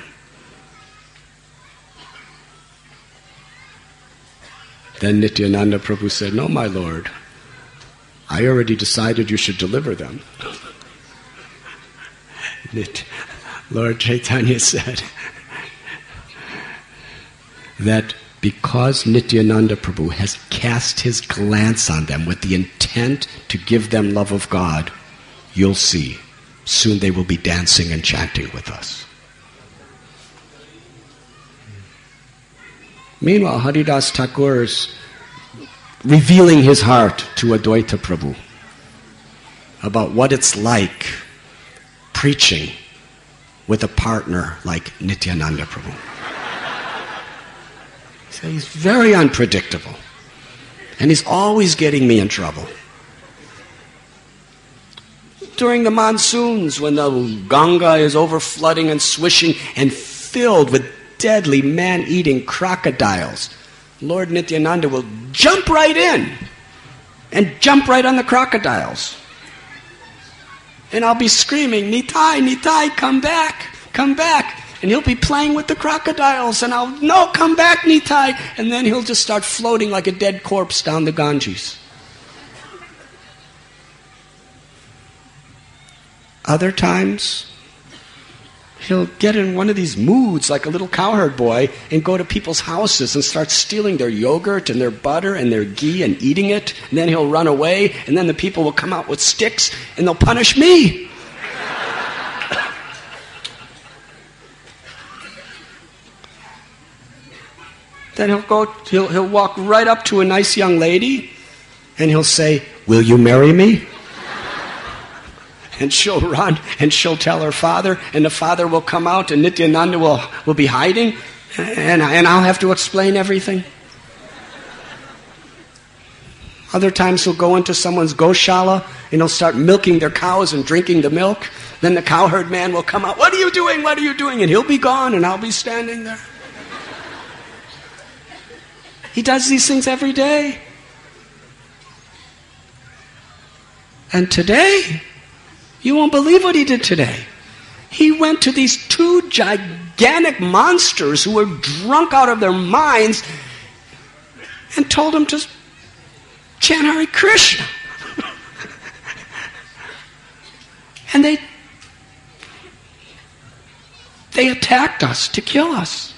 Then Nityananda Prabhu said, no, my Lord, I already decided you should deliver them. Lord Chaitanya said that because Nityananda Prabhu has cast his glance on them with the intent to give them love of God, you'll see, soon they will be dancing and chanting with us. Meanwhile, Haridas Thakur is revealing his heart to Advaita Prabhu about what it's like preaching with a partner like Nityananda Prabhu. So he's very unpredictable, and he's always getting me in trouble. During the monsoons, when the Ganga is overflooding and swishing and filled with deadly man-eating crocodiles, Lord Nityananda will jump right in and jump right on the crocodiles. And I'll be screaming, Nitai, Nitai, come back, come back. And he'll be playing with the crocodiles, and I'll, no, come back, Nitai. And then he'll just start floating like a dead corpse down the Ganges. Other times, he'll get in one of these moods like a little cowherd boy and go to people's houses and start stealing their yogurt and their butter and their ghee and eating it. And then he'll run away, and then the people will come out with sticks and they'll punish me. Then he'll go, he'll, he'll walk right up to a nice young lady and he'll say, will you marry me? And she'll run and she'll tell her father, and the father will come out and Nityananda will, will be hiding, and, and I'll have to explain everything. Other times he'll go into someone's goshala and he'll start milking their cows and drinking the milk. Then the cowherd man will come out, what are you doing, what are you doing? And he'll be gone and I'll be standing there. He does these things every day. And today, you won't believe what he did today. He went to these two gigantic monsters who were drunk out of their minds and told them to chant Hare Krishna. And they they attacked us to kill us.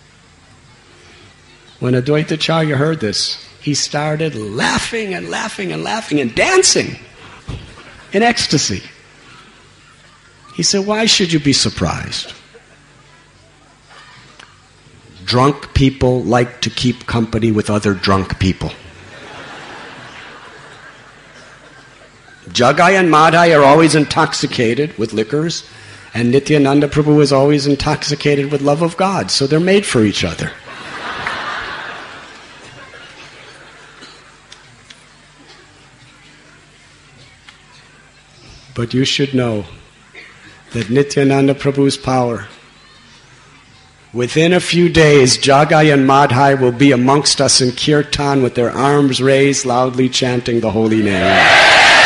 When Advaita Acharya heard this, he started laughing and laughing and laughing and dancing in ecstasy. He said, why should you be surprised? Drunk people like to keep company with other drunk people. Jagai and Madhai are always intoxicated with liquors, and Nityananda Prabhu is always intoxicated with love of God, so they're made for each other. But you should know that Nityananda Prabhu's power, within a few days, Jagai and Madhai will be amongst us in kirtan with their arms raised, loudly chanting the holy name.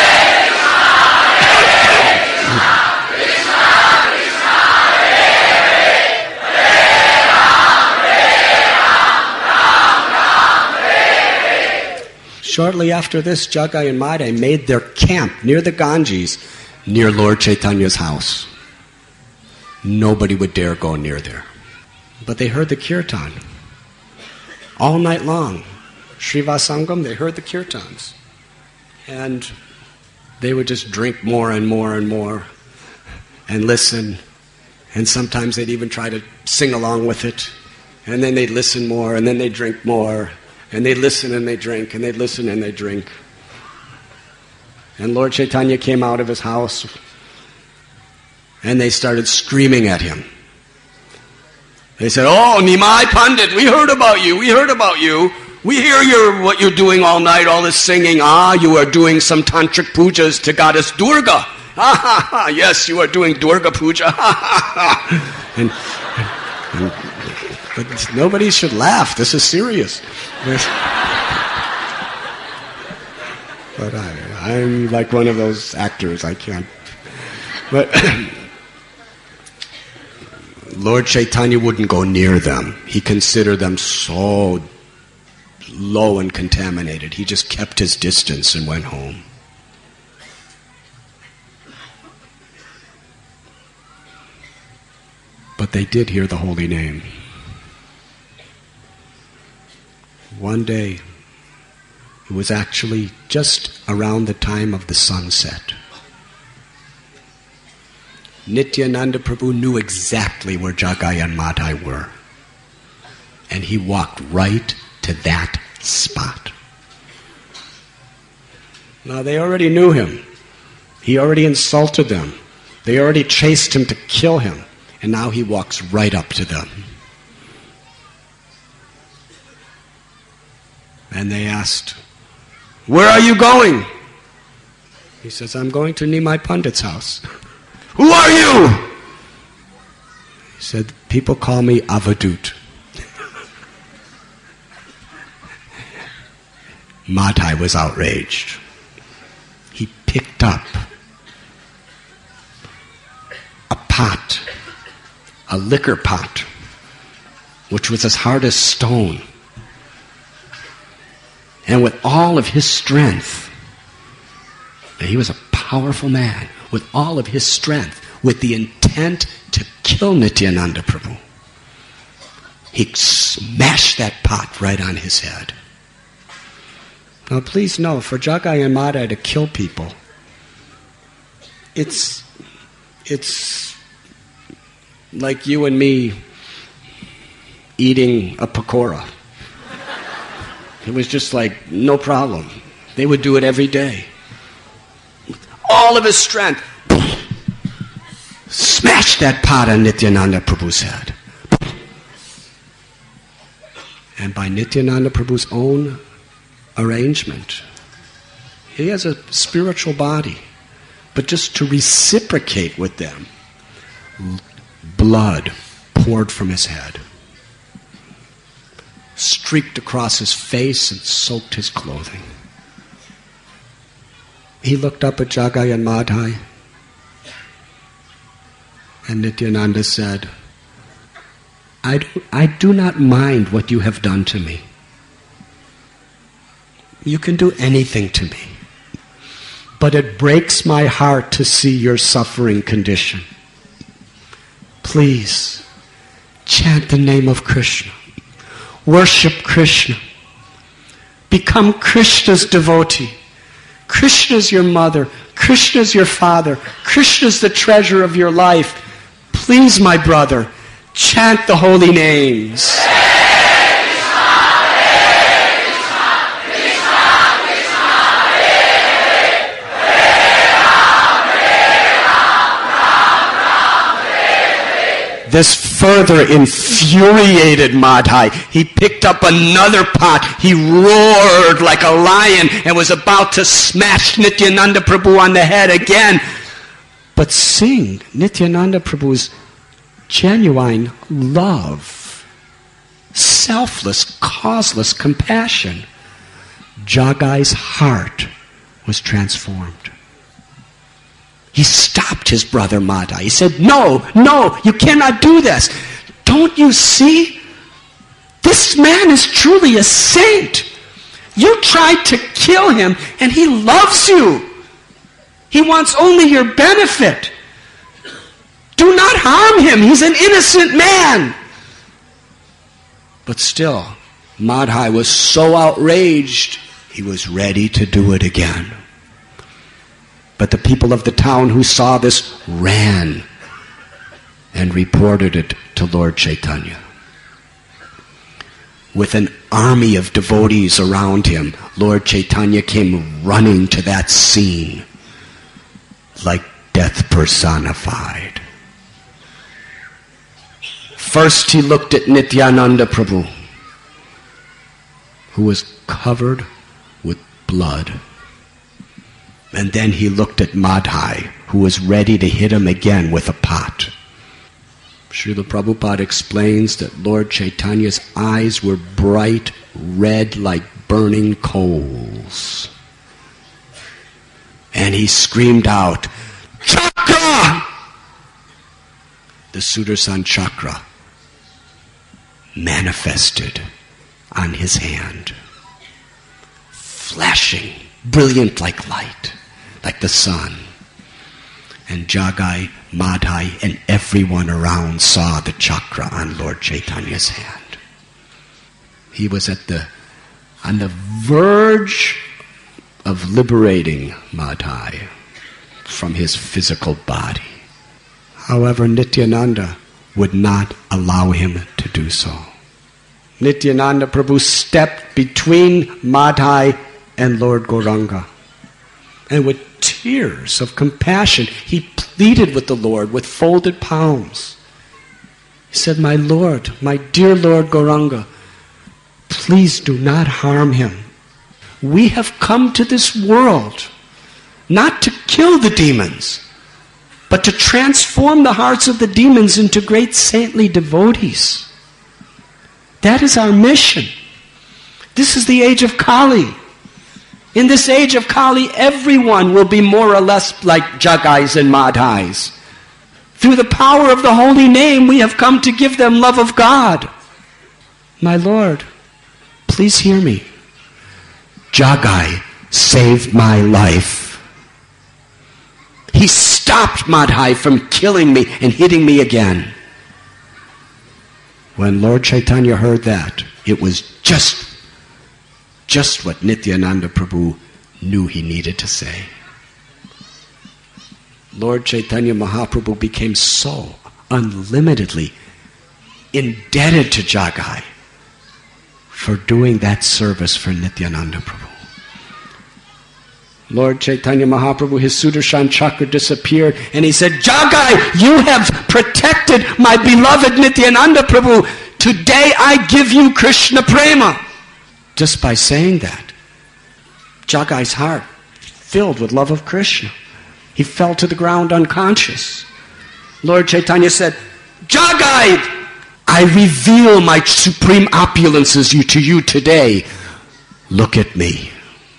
Shortly after this, Jagai and Madhai made their camp near the Ganges, near Lord Chaitanya's house. Nobody would dare go near there. But they heard the kirtan. All night long, Srivasangam, they heard the kirtans. And they would just drink more and more and more and listen. And sometimes they'd even try to sing along with it. And then they'd listen more, and then they'd drink more. And they'd listen and they'd drink, and they'd listen and they'd drink. And Lord Chaitanya came out of his house, and they started screaming at him. They said, oh, Nimai Pandit, we heard about you, we heard about you. We hear your, what you're doing all night, all this singing. Ah, you are doing some tantric pujas to goddess Durga. Ha ha ha, yes, you are doing Durga puja. Ha ha ha. And, and, and but nobody should laugh. This is serious. But I, I'm like one of those actors. I can't. But Lord Chaitanya wouldn't go near them. He considered them so low and contaminated. He just kept his distance and went home. But they did hear the holy name. One day, it was actually just around the time of the sunset. Nityananda Prabhu knew exactly where Jagai and Madhai were. And he walked right to that spot. Now they already knew him. He already insulted them. They already chased him to kill him. And now he walks right up to them. And they asked, "Where are you going?" He says, "I'm going to Nimai Pandit's house." "Who are you?" He said, "People call me Avadut." Madhai was outraged. He picked up a pot, a liquor pot, which was as hard as stone. And with all of his strength, and he was a powerful man, with all of his strength, with the intent to kill Nityananda Prabhu, he smashed that pot right on his head. Now please know, for Jagai and Madhai to kill people, it's, it's like you and me eating a pakora. It was just like, no problem. They would do it every day. All of his strength, smashed that pot on Nityananda Prabhu's head. And by Nityananda Prabhu's own arrangement, he has a spiritual body, but just to reciprocate with them, blood poured from his head, streaked across his face and soaked his clothing. He looked up at Jagai and Madhai, and Nityananda said, I do, I do not mind what you have done to me. You can do anything to me. But it breaks my heart to see your suffering condition. Please, chant the name of Krishna. Worship Krishna. Become Krishna's devotee. Krishna's your mother. Krishna's your father. Krishna's the treasure of your life. Please, my brother, chant the holy names. This further infuriated Madhai. He picked up another pot. He roared like a lion and was about to smash Nityananda Prabhu on the head again. But seeing Nityananda Prabhu's genuine love, selfless, causeless compassion, Jagai's heart was transformed. He stopped his brother Madhai. He said, no, no, you cannot do this. Don't you see? This man is truly a saint. You tried to kill him and he loves you. He wants only your benefit. Do not harm him. He's an innocent man. But still, Madhai was so outraged, he was ready to do it again. But the people of the town who saw this ran and reported it to Lord Chaitanya. With an army of devotees around him, Lord Chaitanya came running to that scene like death personified. First he looked at Nityananda Prabhu, who was covered with blood. And then he looked at Madhai, who was ready to hit him again with a pot. Srila Prabhupada explains that Lord Chaitanya's eyes were bright red like burning coals. And he screamed out, "Chakra!" The Sudarshan chakra manifested on his hand, flashing, brilliant like light, like the sun. And Jagai, Madhai, and everyone around saw the chakra on Lord Chaitanya's hand. He was at the on the verge of liberating Madhai from his physical body. However, Nityananda would not allow him to do so. Nityananda Prabhu stepped between Madhai and Lord Gauranga. And with tears of compassion, he pleaded with the Lord with folded palms. He said, "My Lord, my dear Lord Gauranga, please do not harm him. We have come to this world not to kill the demons, but to transform the hearts of the demons into great saintly devotees. That is our mission. This is the age of Kali. In this age of Kali, everyone will be more or less like Jagais and Madhais. Through the power of the holy name, we have come to give them love of God. My Lord, please hear me. Jagai saved my life. He stopped Madhai from killing me and hitting me again." When Lord Chaitanya heard that, it was just, just what Nityananda Prabhu knew he needed to say. Lord Chaitanya Mahaprabhu became so unlimitedly indebted to Jagai for doing that service for Nityananda Prabhu. Lord Chaitanya Mahaprabhu, his Sudarshan chakra disappeared, and he said, "Jagai, you have protected my beloved Nityananda Prabhu. Today I give you Krishna Prema." Just by saying that, Jagai's heart filled with love of Krishna. He fell to the ground unconscious. Lord Chaitanya said, "Jagai, I reveal my supreme opulences to you today. Look at me."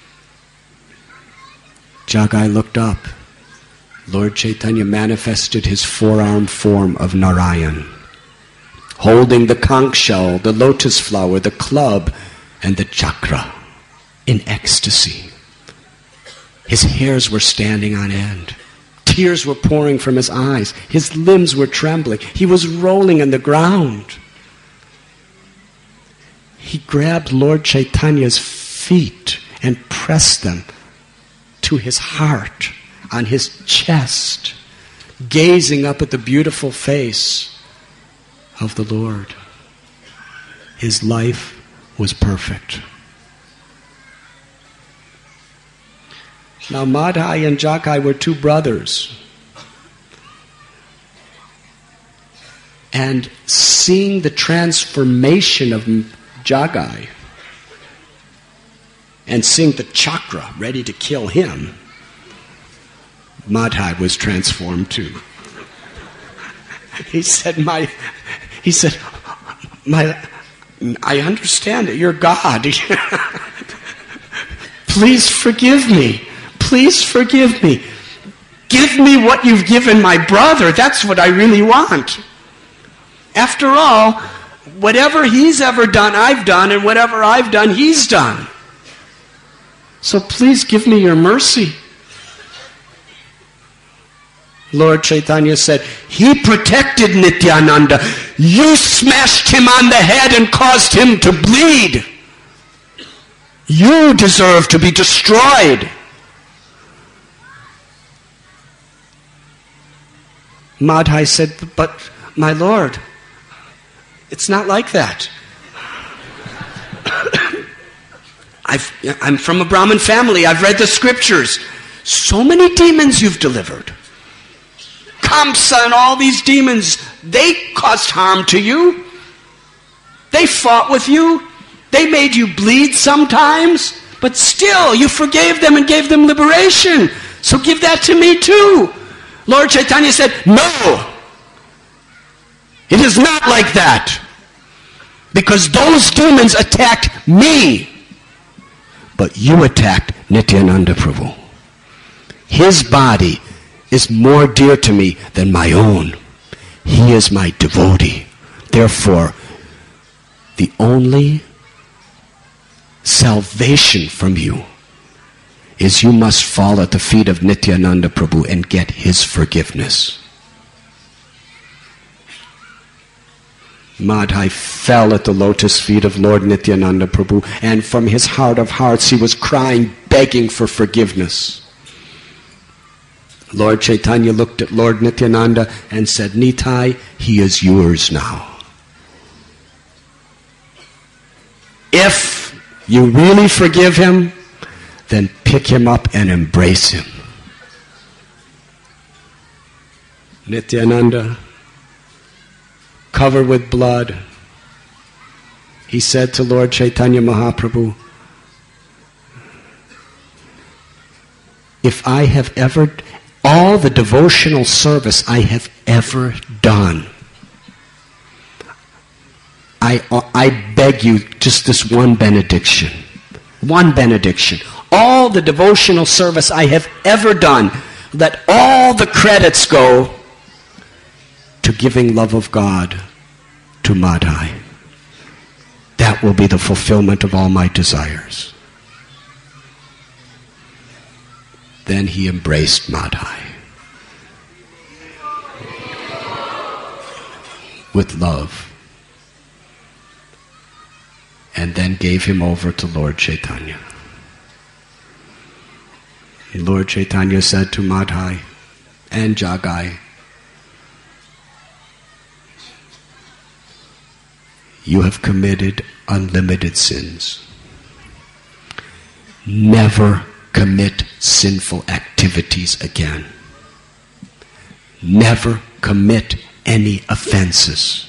Jagai looked up. Lord Chaitanya manifested his four-armed form of Narayan, holding the conch shell, the lotus flower, the club, and the chakra in ecstasy. His hairs were standing on end. Tears were pouring from his eyes. His limbs were trembling. He was rolling on the ground. He grabbed Lord Chaitanya's feet and pressed them to his heart, on his chest, gazing up at the beautiful face of the Lord. His life was perfect. Now Madhai and Jagai were two brothers. And seeing the transformation of Jagai, and seeing the chakra ready to kill him, Madhai was transformed too. He said, "My," he said, "My, I understand that you're God. Please forgive me. Please forgive me. Give me what you've given my brother. That's what I really want. After all, whatever he's ever done, I've done, and whatever I've done, he's done. So please give me your mercy." Lord Chaitanya said, "He protected Nityananda. You smashed him on the head and caused him to bleed. You deserve to be destroyed." Madhai said, "But my Lord, it's not like that. I've, I'm from a Brahmin family. I've read the scriptures. So many demons you've delivered. Kamsa and all these demons, they caused harm to you. They fought with you. They made you bleed sometimes. But still, you forgave them and gave them liberation. So give that to me too." Lord Chaitanya said, "No. It is not like that. Because those demons attacked me. But you attacked Nityananda Prabhu. His body is more dear to me than my own. He is my devotee. Therefore, the only salvation from you is you must fall at the feet of Nityananda Prabhu and get his forgiveness." Madhai fell at the lotus feet of Lord Nityananda Prabhu, and from his heart of hearts he was crying, begging for forgiveness. Lord Chaitanya looked at Lord Nityananda and said, Nitai, he is yours now. If you really forgive him, then pick him up and embrace him. Nityananda, covered with blood, he said to Lord Chaitanya Mahaprabhu, if I have ever, all the devotional service I have ever done, I, I beg you, just this one benediction. One benediction. All the devotional service I have ever done, let all the credits go to giving love of God to Madhai. That will be the fulfillment of all my desires. Then he embraced Madhai with love, and then gave him over to Lord Chaitanya. And Lord Chaitanya said to Madhai and Jagai, you have committed unlimited sins. Never commit sinful activities again. Never commit any offenses.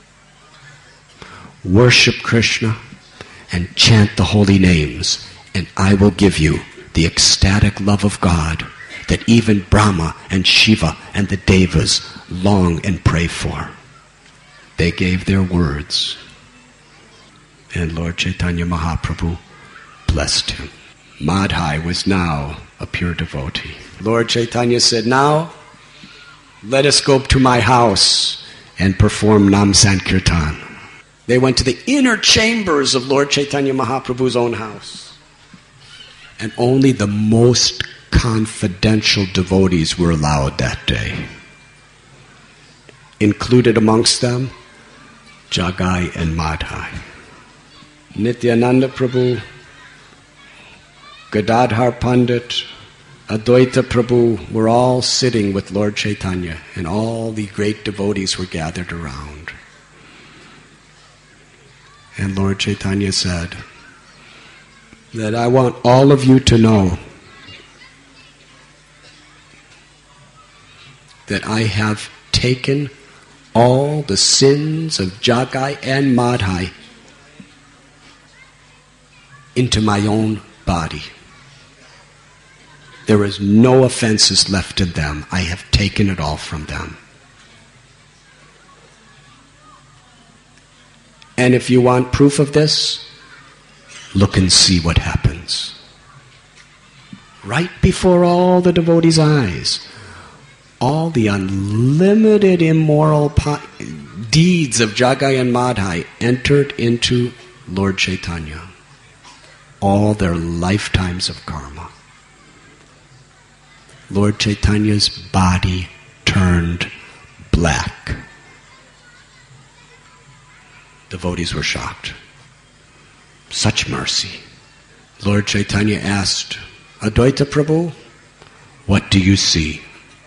Worship Krishna and chant the holy names, and I will give you the ecstatic love of God that even Brahma and Shiva and the Devas long and pray for. They gave their words, and Lord Chaitanya Mahaprabhu blessed him. Madhai was now a pure devotee. Lord Chaitanya said, now let us go to my house and perform Nam Sankirtan. They went to the inner chambers of Lord Chaitanya Mahaprabhu's own house. And only the most confidential devotees were allowed that day. Included amongst them, Jagai and Madhai. Nityananda Prabhu, Gadadhar Pandit, Advaita Prabhu were all sitting with Lord Chaitanya, and all the great devotees were gathered around. And Lord Chaitanya said that I want all of you to know that I have taken all the sins of Jagai and Madhai into my own body. There is no offenses left in them. I have taken it all from them. And if you want proof of this, look and see what happens. Right before all the devotees' eyes, all the unlimited immoral po- deeds of Jagai and Madhai entered into Lord Chaitanya. All their lifetimes of karma. Lord Chaitanya's body turned black. Devotees were shocked. Such mercy. Lord Chaitanya asked, Advaita Prabhu, what do you see?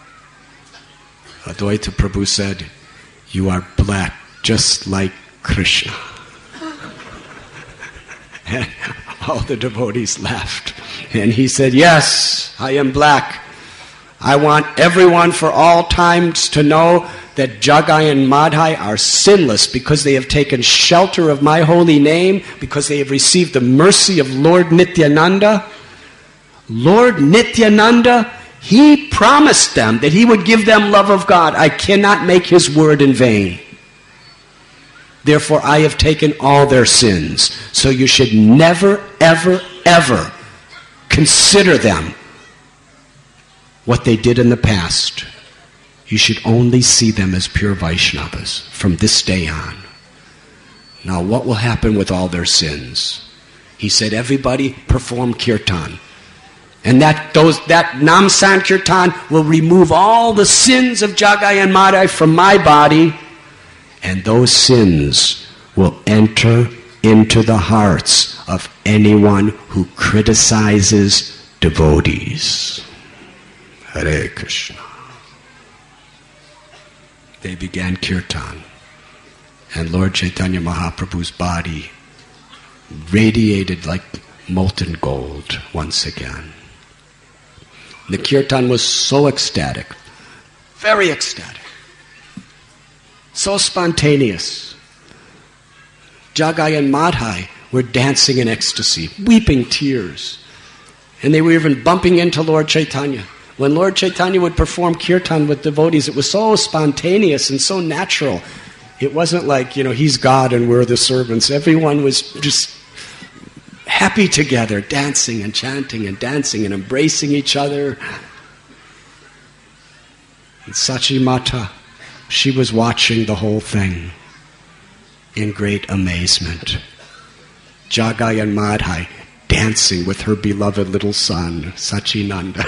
Advaita Prabhu said, you are black just like Krishna. And all the devotees laughed. And he said, yes, I am black. I want everyone for all times to know that Jagai and Madhai are sinless because they have taken shelter of my holy name, because they have received the mercy of Lord Nityananda. Lord Nityananda, he promised them that he would give them love of God. I cannot make his word in vain. Therefore, I have taken all their sins. So you should never, ever, ever consider them what they did in the past. You should only see them as pure Vaishnavas from this day on. Now, what will happen with all their sins? He said, everybody perform kirtan. And that those that Nam Sankirtan will remove all the sins of Jagai and Madhai from my body, And those sins will enter into the hearts of anyone who criticizes devotees. Hare Krishna. They began kirtan. And Lord Chaitanya Mahaprabhu's body radiated like molten gold once again. The kirtan was so ecstatic, very ecstatic, so spontaneous. Jagai and Madhai were dancing in ecstasy, weeping tears. And they were even bumping into Lord Chaitanya. When Lord Chaitanya would perform kirtan with devotees, it was so spontaneous and so natural. It wasn't like, you know, he's God and we're the servants. Everyone was just happy together, dancing and chanting and dancing and embracing each other. And Sachi Mata, she was watching the whole thing in great amazement. Jagai and Madhai dancing with her beloved little son, Sachinanda,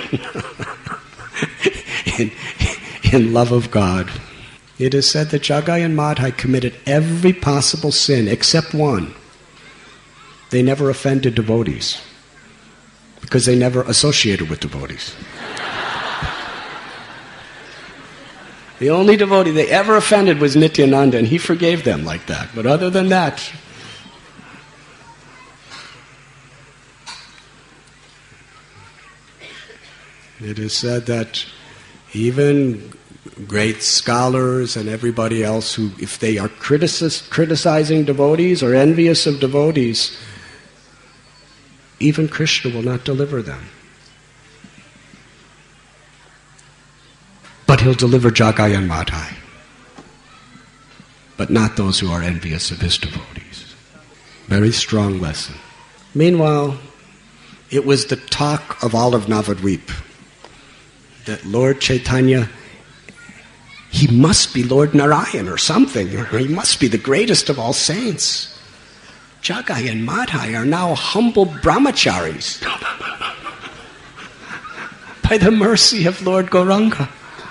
in, in love of God. It is said that Jagai and Madhai committed every possible sin except one. They never offended devotees because they never associated with devotees. The only devotee they ever offended was Nityananda, and he forgave them like that. But other than that, it is said that even great scholars and everybody else who, if they are criticis- criticizing devotees or envious of devotees, even Krishna will not deliver them. But he'll deliver Jagai and Madhai, but not those who are envious of his devotees. Very strong lesson. Meanwhile, it was the talk of all of Navadvip that Lord Chaitanya, he must be Lord Narayan or something, or he must be the greatest of all saints. Jagai and Madhai are now humble brahmacharis by the mercy of Lord Gauranga.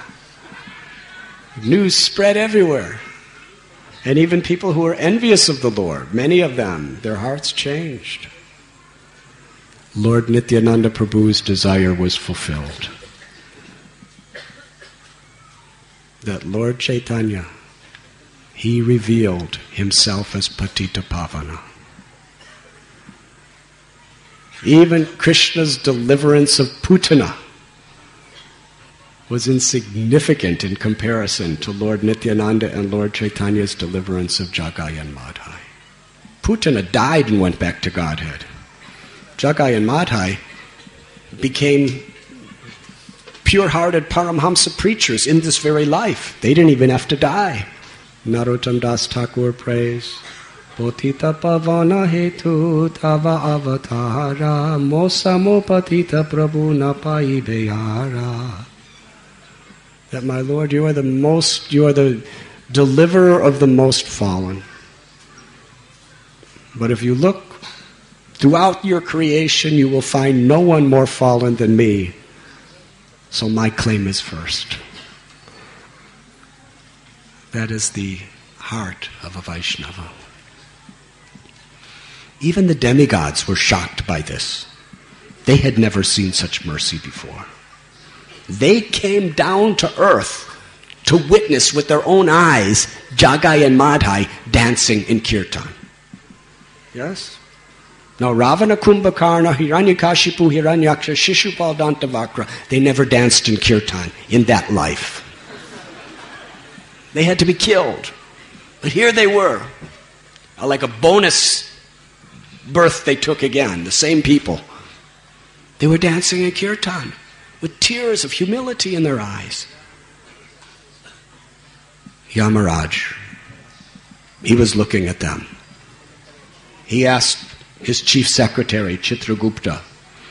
News spread everywhere. And even people who were envious of the Lord, many of them, their hearts changed. Lord Nityananda Prabhu's desire was fulfilled. That Lord Chaitanya, he revealed himself as Patita Pavana. Even Krishna's deliverance of Putana was insignificant in comparison to Lord Nityananda and Lord Chaitanya's deliverance of Jagai and Madhai. Putana died and went back to Godhead. Jagai and Madhai became pure-hearted Paramhamsa preachers in this very life. They didn't even have to die. Narottam Das Thakur prays, Potita pavana hetu tava avatara mosamo patita prabhu napai beyara. That, my Lord, you are the most, you are the deliverer of the most fallen. But if you look throughout your creation, you will find no one more fallen than me. So my claim is first. That is the heart of a Vaishnava. Even the demigods were shocked by this. They had never seen such mercy before. They came down to earth to witness with their own eyes Jagai and Madhai dancing in kirtan. Yes? Now Ravana, Kumbhakarna, Hiranyakashipu, Hiranyaksha, Shishupal, Dantavakra, they never danced in kirtan in that life. They had to be killed. But here they were, like a bonus birth they took again, the same people. They were dancing in kirtan with tears of humility in their eyes. Yamaraj, he was looking at them. He asked his chief secretary, Chitragupta,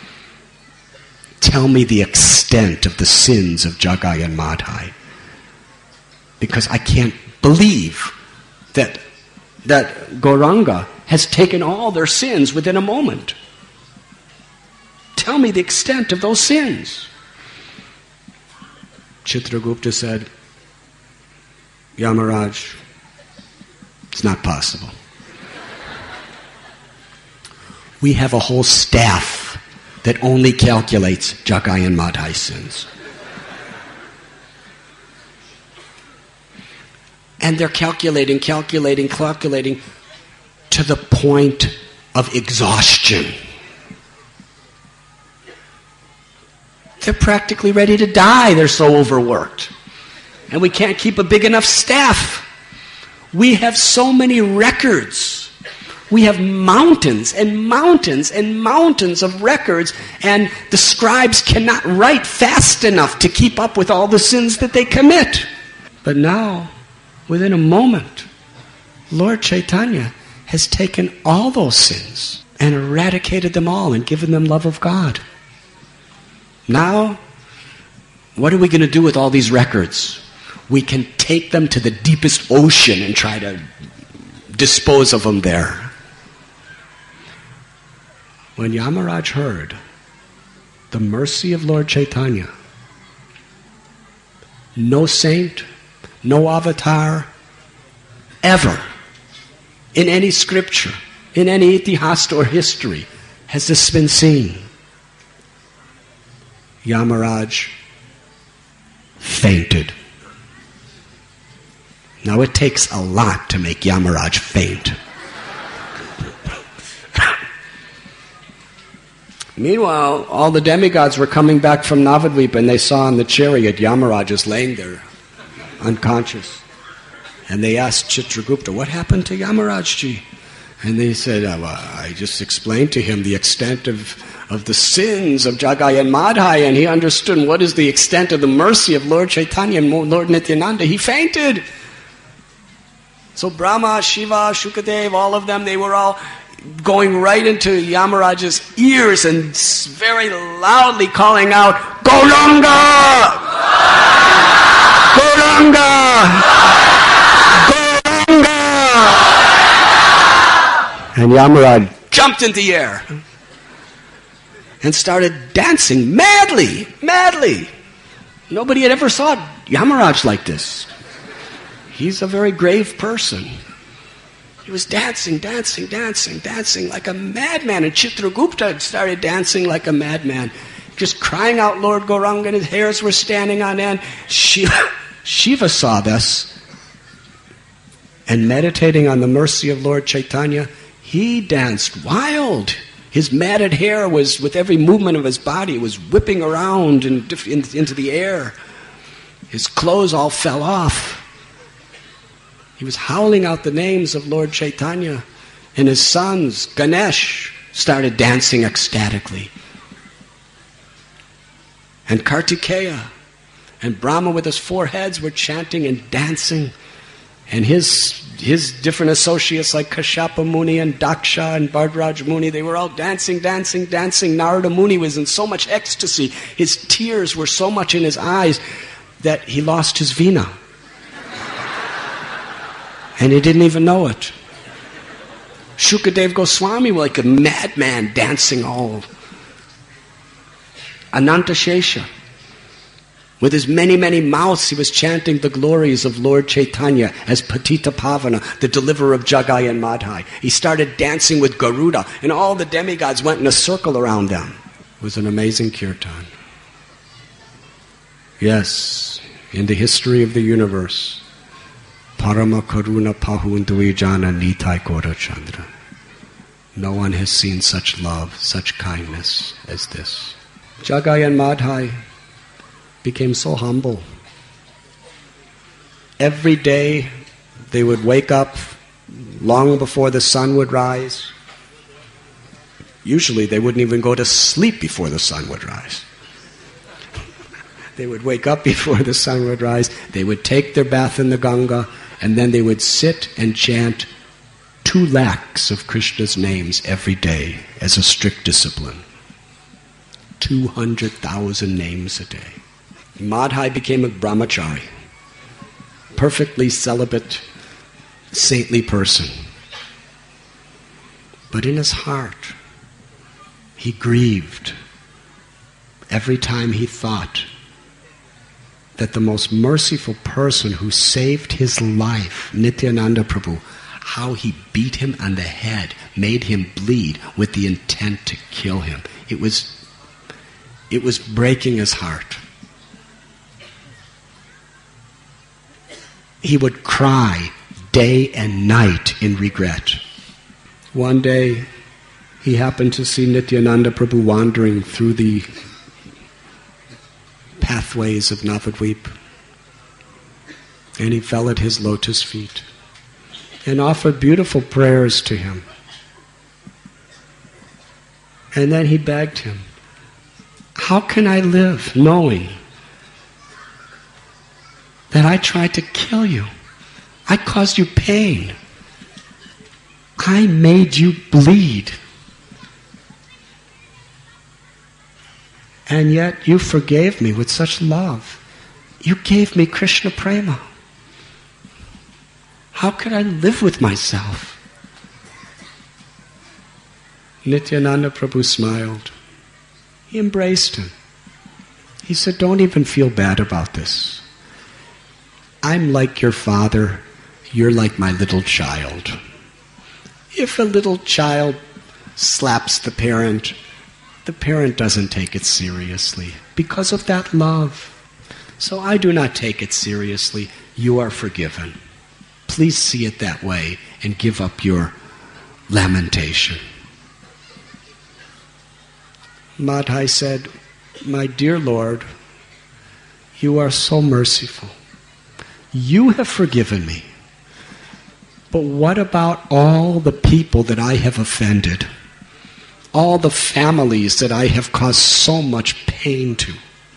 tell me the extent of the sins of Jagai and Madhai. Because I can't believe that, that Gauranga has taken all their sins within a moment. Tell me the extent of those sins. Chitragupta said, Yamaraj, It's not possible. We have a whole staff that only calculates Jagai and Madhai sins. And they're calculating, calculating, calculating to the point of exhaustion. They're practically ready to die. They're so overworked. And we can't keep a big enough staff. We have so many records. We have mountains and mountains and mountains of records, and the scribes cannot write fast enough to keep up with all the sins that they commit. But now, within a moment, Lord Chaitanya has taken all those sins and eradicated them all and given them love of God. Now, what are we going to do with all these records? We can take them to the deepest ocean and try to dispose of them there. When Yamaraj heard the mercy of Lord Chaitanya, no saint, no avatar, ever, in any scripture, in any itihas or history, has this been seen. Yamaraj fainted. Now it takes a lot to make Yamaraj faint. Meanwhile, all the demigods were coming back from Navadvipa, and they saw in the chariot Yamaraj just laying there, unconscious. And they asked Chitragupta, what happened to Yamarajji? And they said, oh, well, I just explained to him the extent of, of the sins of Jagai and Madhai, and he understood what is the extent of the mercy of Lord Chaitanya and Lord Nityananda. He fainted. So Brahma, Shiva, Shukadev, all of them, they were all going right into Yamaraj's ears and very loudly calling out, Gauranga! Gauranga! Gauranga! And Yamaraj jumped into the air and started dancing madly, madly. Nobody had ever saw Yamaraj like this. He's a very grave person. He was dancing, dancing, dancing, dancing like a madman. And Chitragupta started dancing like a madman, just crying out, Lord Gauranga, and his hairs were standing on end. Shiva, Shiva saw this, and meditating on the mercy of Lord Chaitanya, he danced wild. His matted hair was, with every movement of his body, was whipping around in, in, into the air. His clothes all fell off. He was howling out the names of Lord Chaitanya, and his sons, Ganesh, started dancing ecstatically. And Kartikeya and Brahma with his four heads were chanting and dancing, and his his different associates like Kashyapa Muni and Daksha and Bhardraj Muni, they were all dancing, dancing, dancing. Narada Muni was in so much ecstasy, his tears were so much in his eyes that he lost his veena. And he didn't even know it. Shukadev Goswami was like a madman dancing all. Ananta Shesha, with his many, many mouths, he was chanting the glories of Lord Chaitanya as Patita Pavana, the deliverer of Jagai and Madhai. He started dancing with Garuda, and all the demigods went in a circle around them. It was an amazing kirtan. Yes, in the history of the universe, Parama Karuna Pahundui Jana Nitai Gora Chandra. No one has seen such love, such kindness as this. Jagai and Madhai became so humble. Every day they would wake up long before the sun would rise. Usually they wouldn't even go to sleep before the sun would rise. They would wake up before the sun would rise. They would take their bath in the Ganga, and then they would sit and chant two lakhs of Krishna's names every day as a strict discipline. Two hundred thousand names a day. Madhai became a brahmachari, perfectly celibate, saintly person. But in his heart, he grieved every time he thought that the most merciful person who saved his life, Nityananda Prabhu, how he beat him on the head, made him bleed with the intent to kill him. It was, it was breaking his heart. He would cry day and night in regret. One day, he happened to see Nityananda Prabhu wandering through the pathways of Navadvip. And he fell at his lotus feet and offered beautiful prayers to him. And then he begged him, how can I live knowing that I tried to kill you? I caused you pain. I made you bleed. And yet you forgave me with such love. You gave me Krishna Prema. How could I live with myself? Nityananda Prabhu smiled. He embraced him. He said, don't even feel bad about this. I'm like your father. You're like my little child. If a little child slaps the parent, the parent doesn't take it seriously because of that love. So I do not take it seriously. You are forgiven. Please see it that way and give up your lamentation. Madhai said, my dear Lord, you are so merciful. You have forgiven me. But what about all the people that I have offended? All the families that I have caused so much pain to?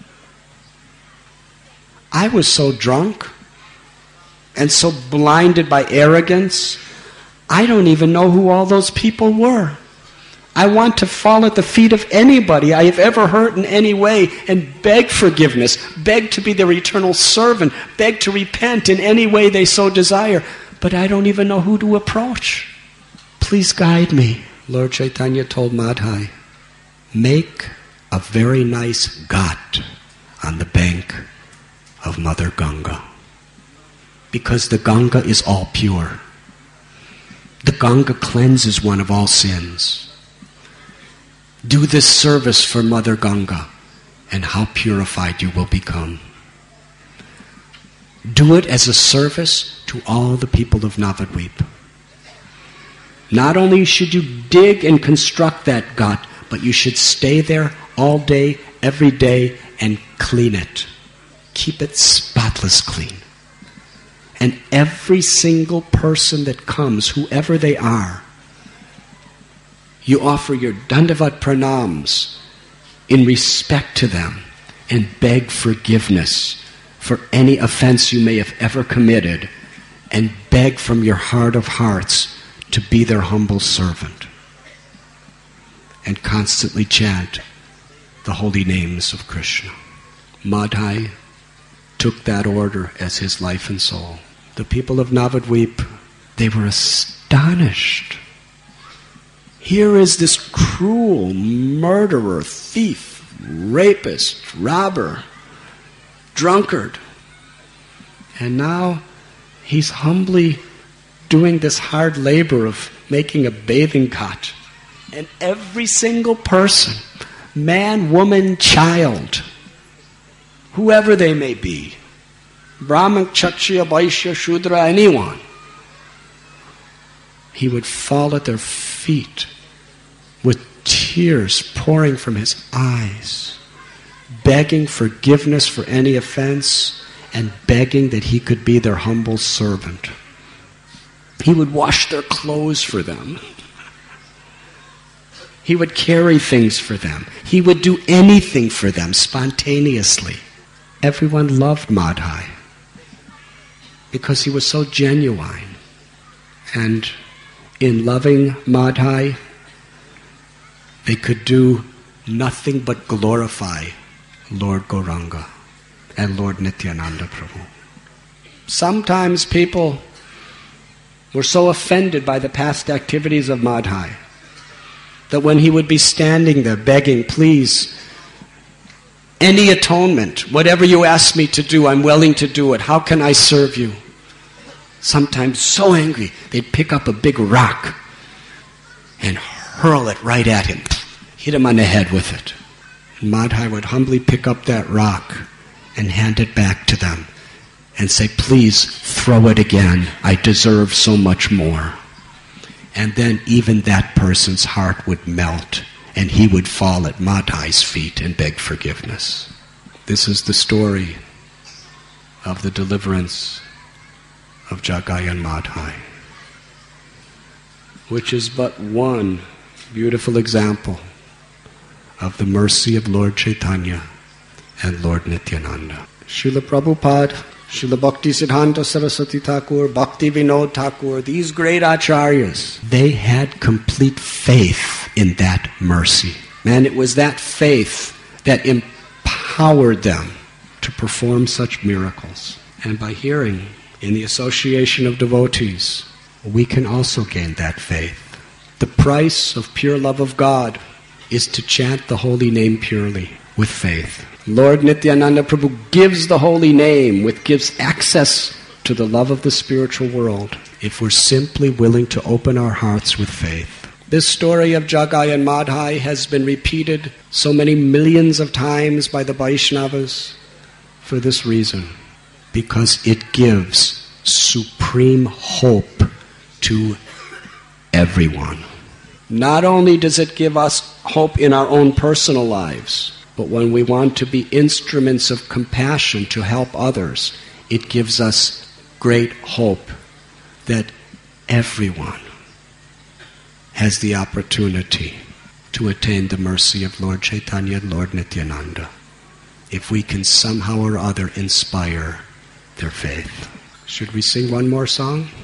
I was so drunk and so blinded by arrogance, I don't even know who all those people were. I want to fall at the feet of anybody I have ever hurt in any way and beg forgiveness, beg to be their eternal servant, beg to repent in any way they so desire. But I don't even know who to approach. Please guide me. Lord Chaitanya told Madhai, make a very nice ghat on the bank of Mother Ganga. Because the Ganga is all pure. The Ganga cleanses one of all sins. Do this service for Mother Ganga, and how purified you will become. Do it as a service to all the people of Navadvip. Not only should you dig and construct that ghat, but you should stay there all day, every day, and clean it. Keep it spotless clean. And every single person that comes, whoever they are, you offer your dandavat pranams in respect to them and beg forgiveness for any offense you may have ever committed, and beg from your heart of hearts to be their humble servant. And constantly chant the holy names of Krishna. Madhai took that order as his life and soul. The people of Navadvip, they were astonished. Here is this cruel murderer, thief, rapist, robber, drunkard. And now he's humbly doing this hard labor of making a bathing ghat. And every single person, man, woman, child, whoever they may be, Brahman, Kshatriya, Vaishya, Shudra, anyone, he would fall at their feet with tears pouring from his eyes, begging forgiveness for any offense and begging that he could be their humble servant. He would wash their clothes for them. He would carry things for them. He would do anything for them spontaneously. Everyone loved Madhai because he was so genuine. And in loving Madhai, they could do nothing but glorify Lord Gauranga and Lord Nityananda Prabhu. Sometimes people were so offended by the past activities of Madhai that when he would be standing there begging, please, any atonement, whatever you ask me to do, I'm willing to do it. How can I serve you? sometimes so angry, they'd pick up a big rock and hurl it right at him, hit him on the head with it. And Madhai would humbly pick up that rock and hand it back to them and say, please throw it again. I deserve so much more. And then even that person's heart would melt and he would fall at Madhai's feet and beg forgiveness. This is the story of the deliverance of Jagai and Madhai, which is but one beautiful example of the mercy of Lord Chaitanya and Lord Nityananda. Srila Prabhupada, Srila Bhaktisiddhanta Saraswati Thakur, Bhakti Vinod Thakur, these great acharyas, they had complete faith in that mercy. And it was that faith that empowered them to perform such miracles. And by hearing in the association of devotees, we can also gain that faith. The price of pure love of God is to chant the holy name purely with faith. Lord Nityananda Prabhu gives the holy name, which gives access to the love of the spiritual world, if we're simply willing to open our hearts with faith. This story of Jagai and Madhai has been repeated so many millions of times by the Vaishnavas for this reason, because it gives supreme hope to everyone. Not only does it give us hope in our own personal lives, but when we want to be instruments of compassion to help others, it gives us great hope that everyone has the opportunity to attain the mercy of Lord Chaitanya and Lord Nityananda, if we can somehow or other inspire their faith. Should we sing one more song?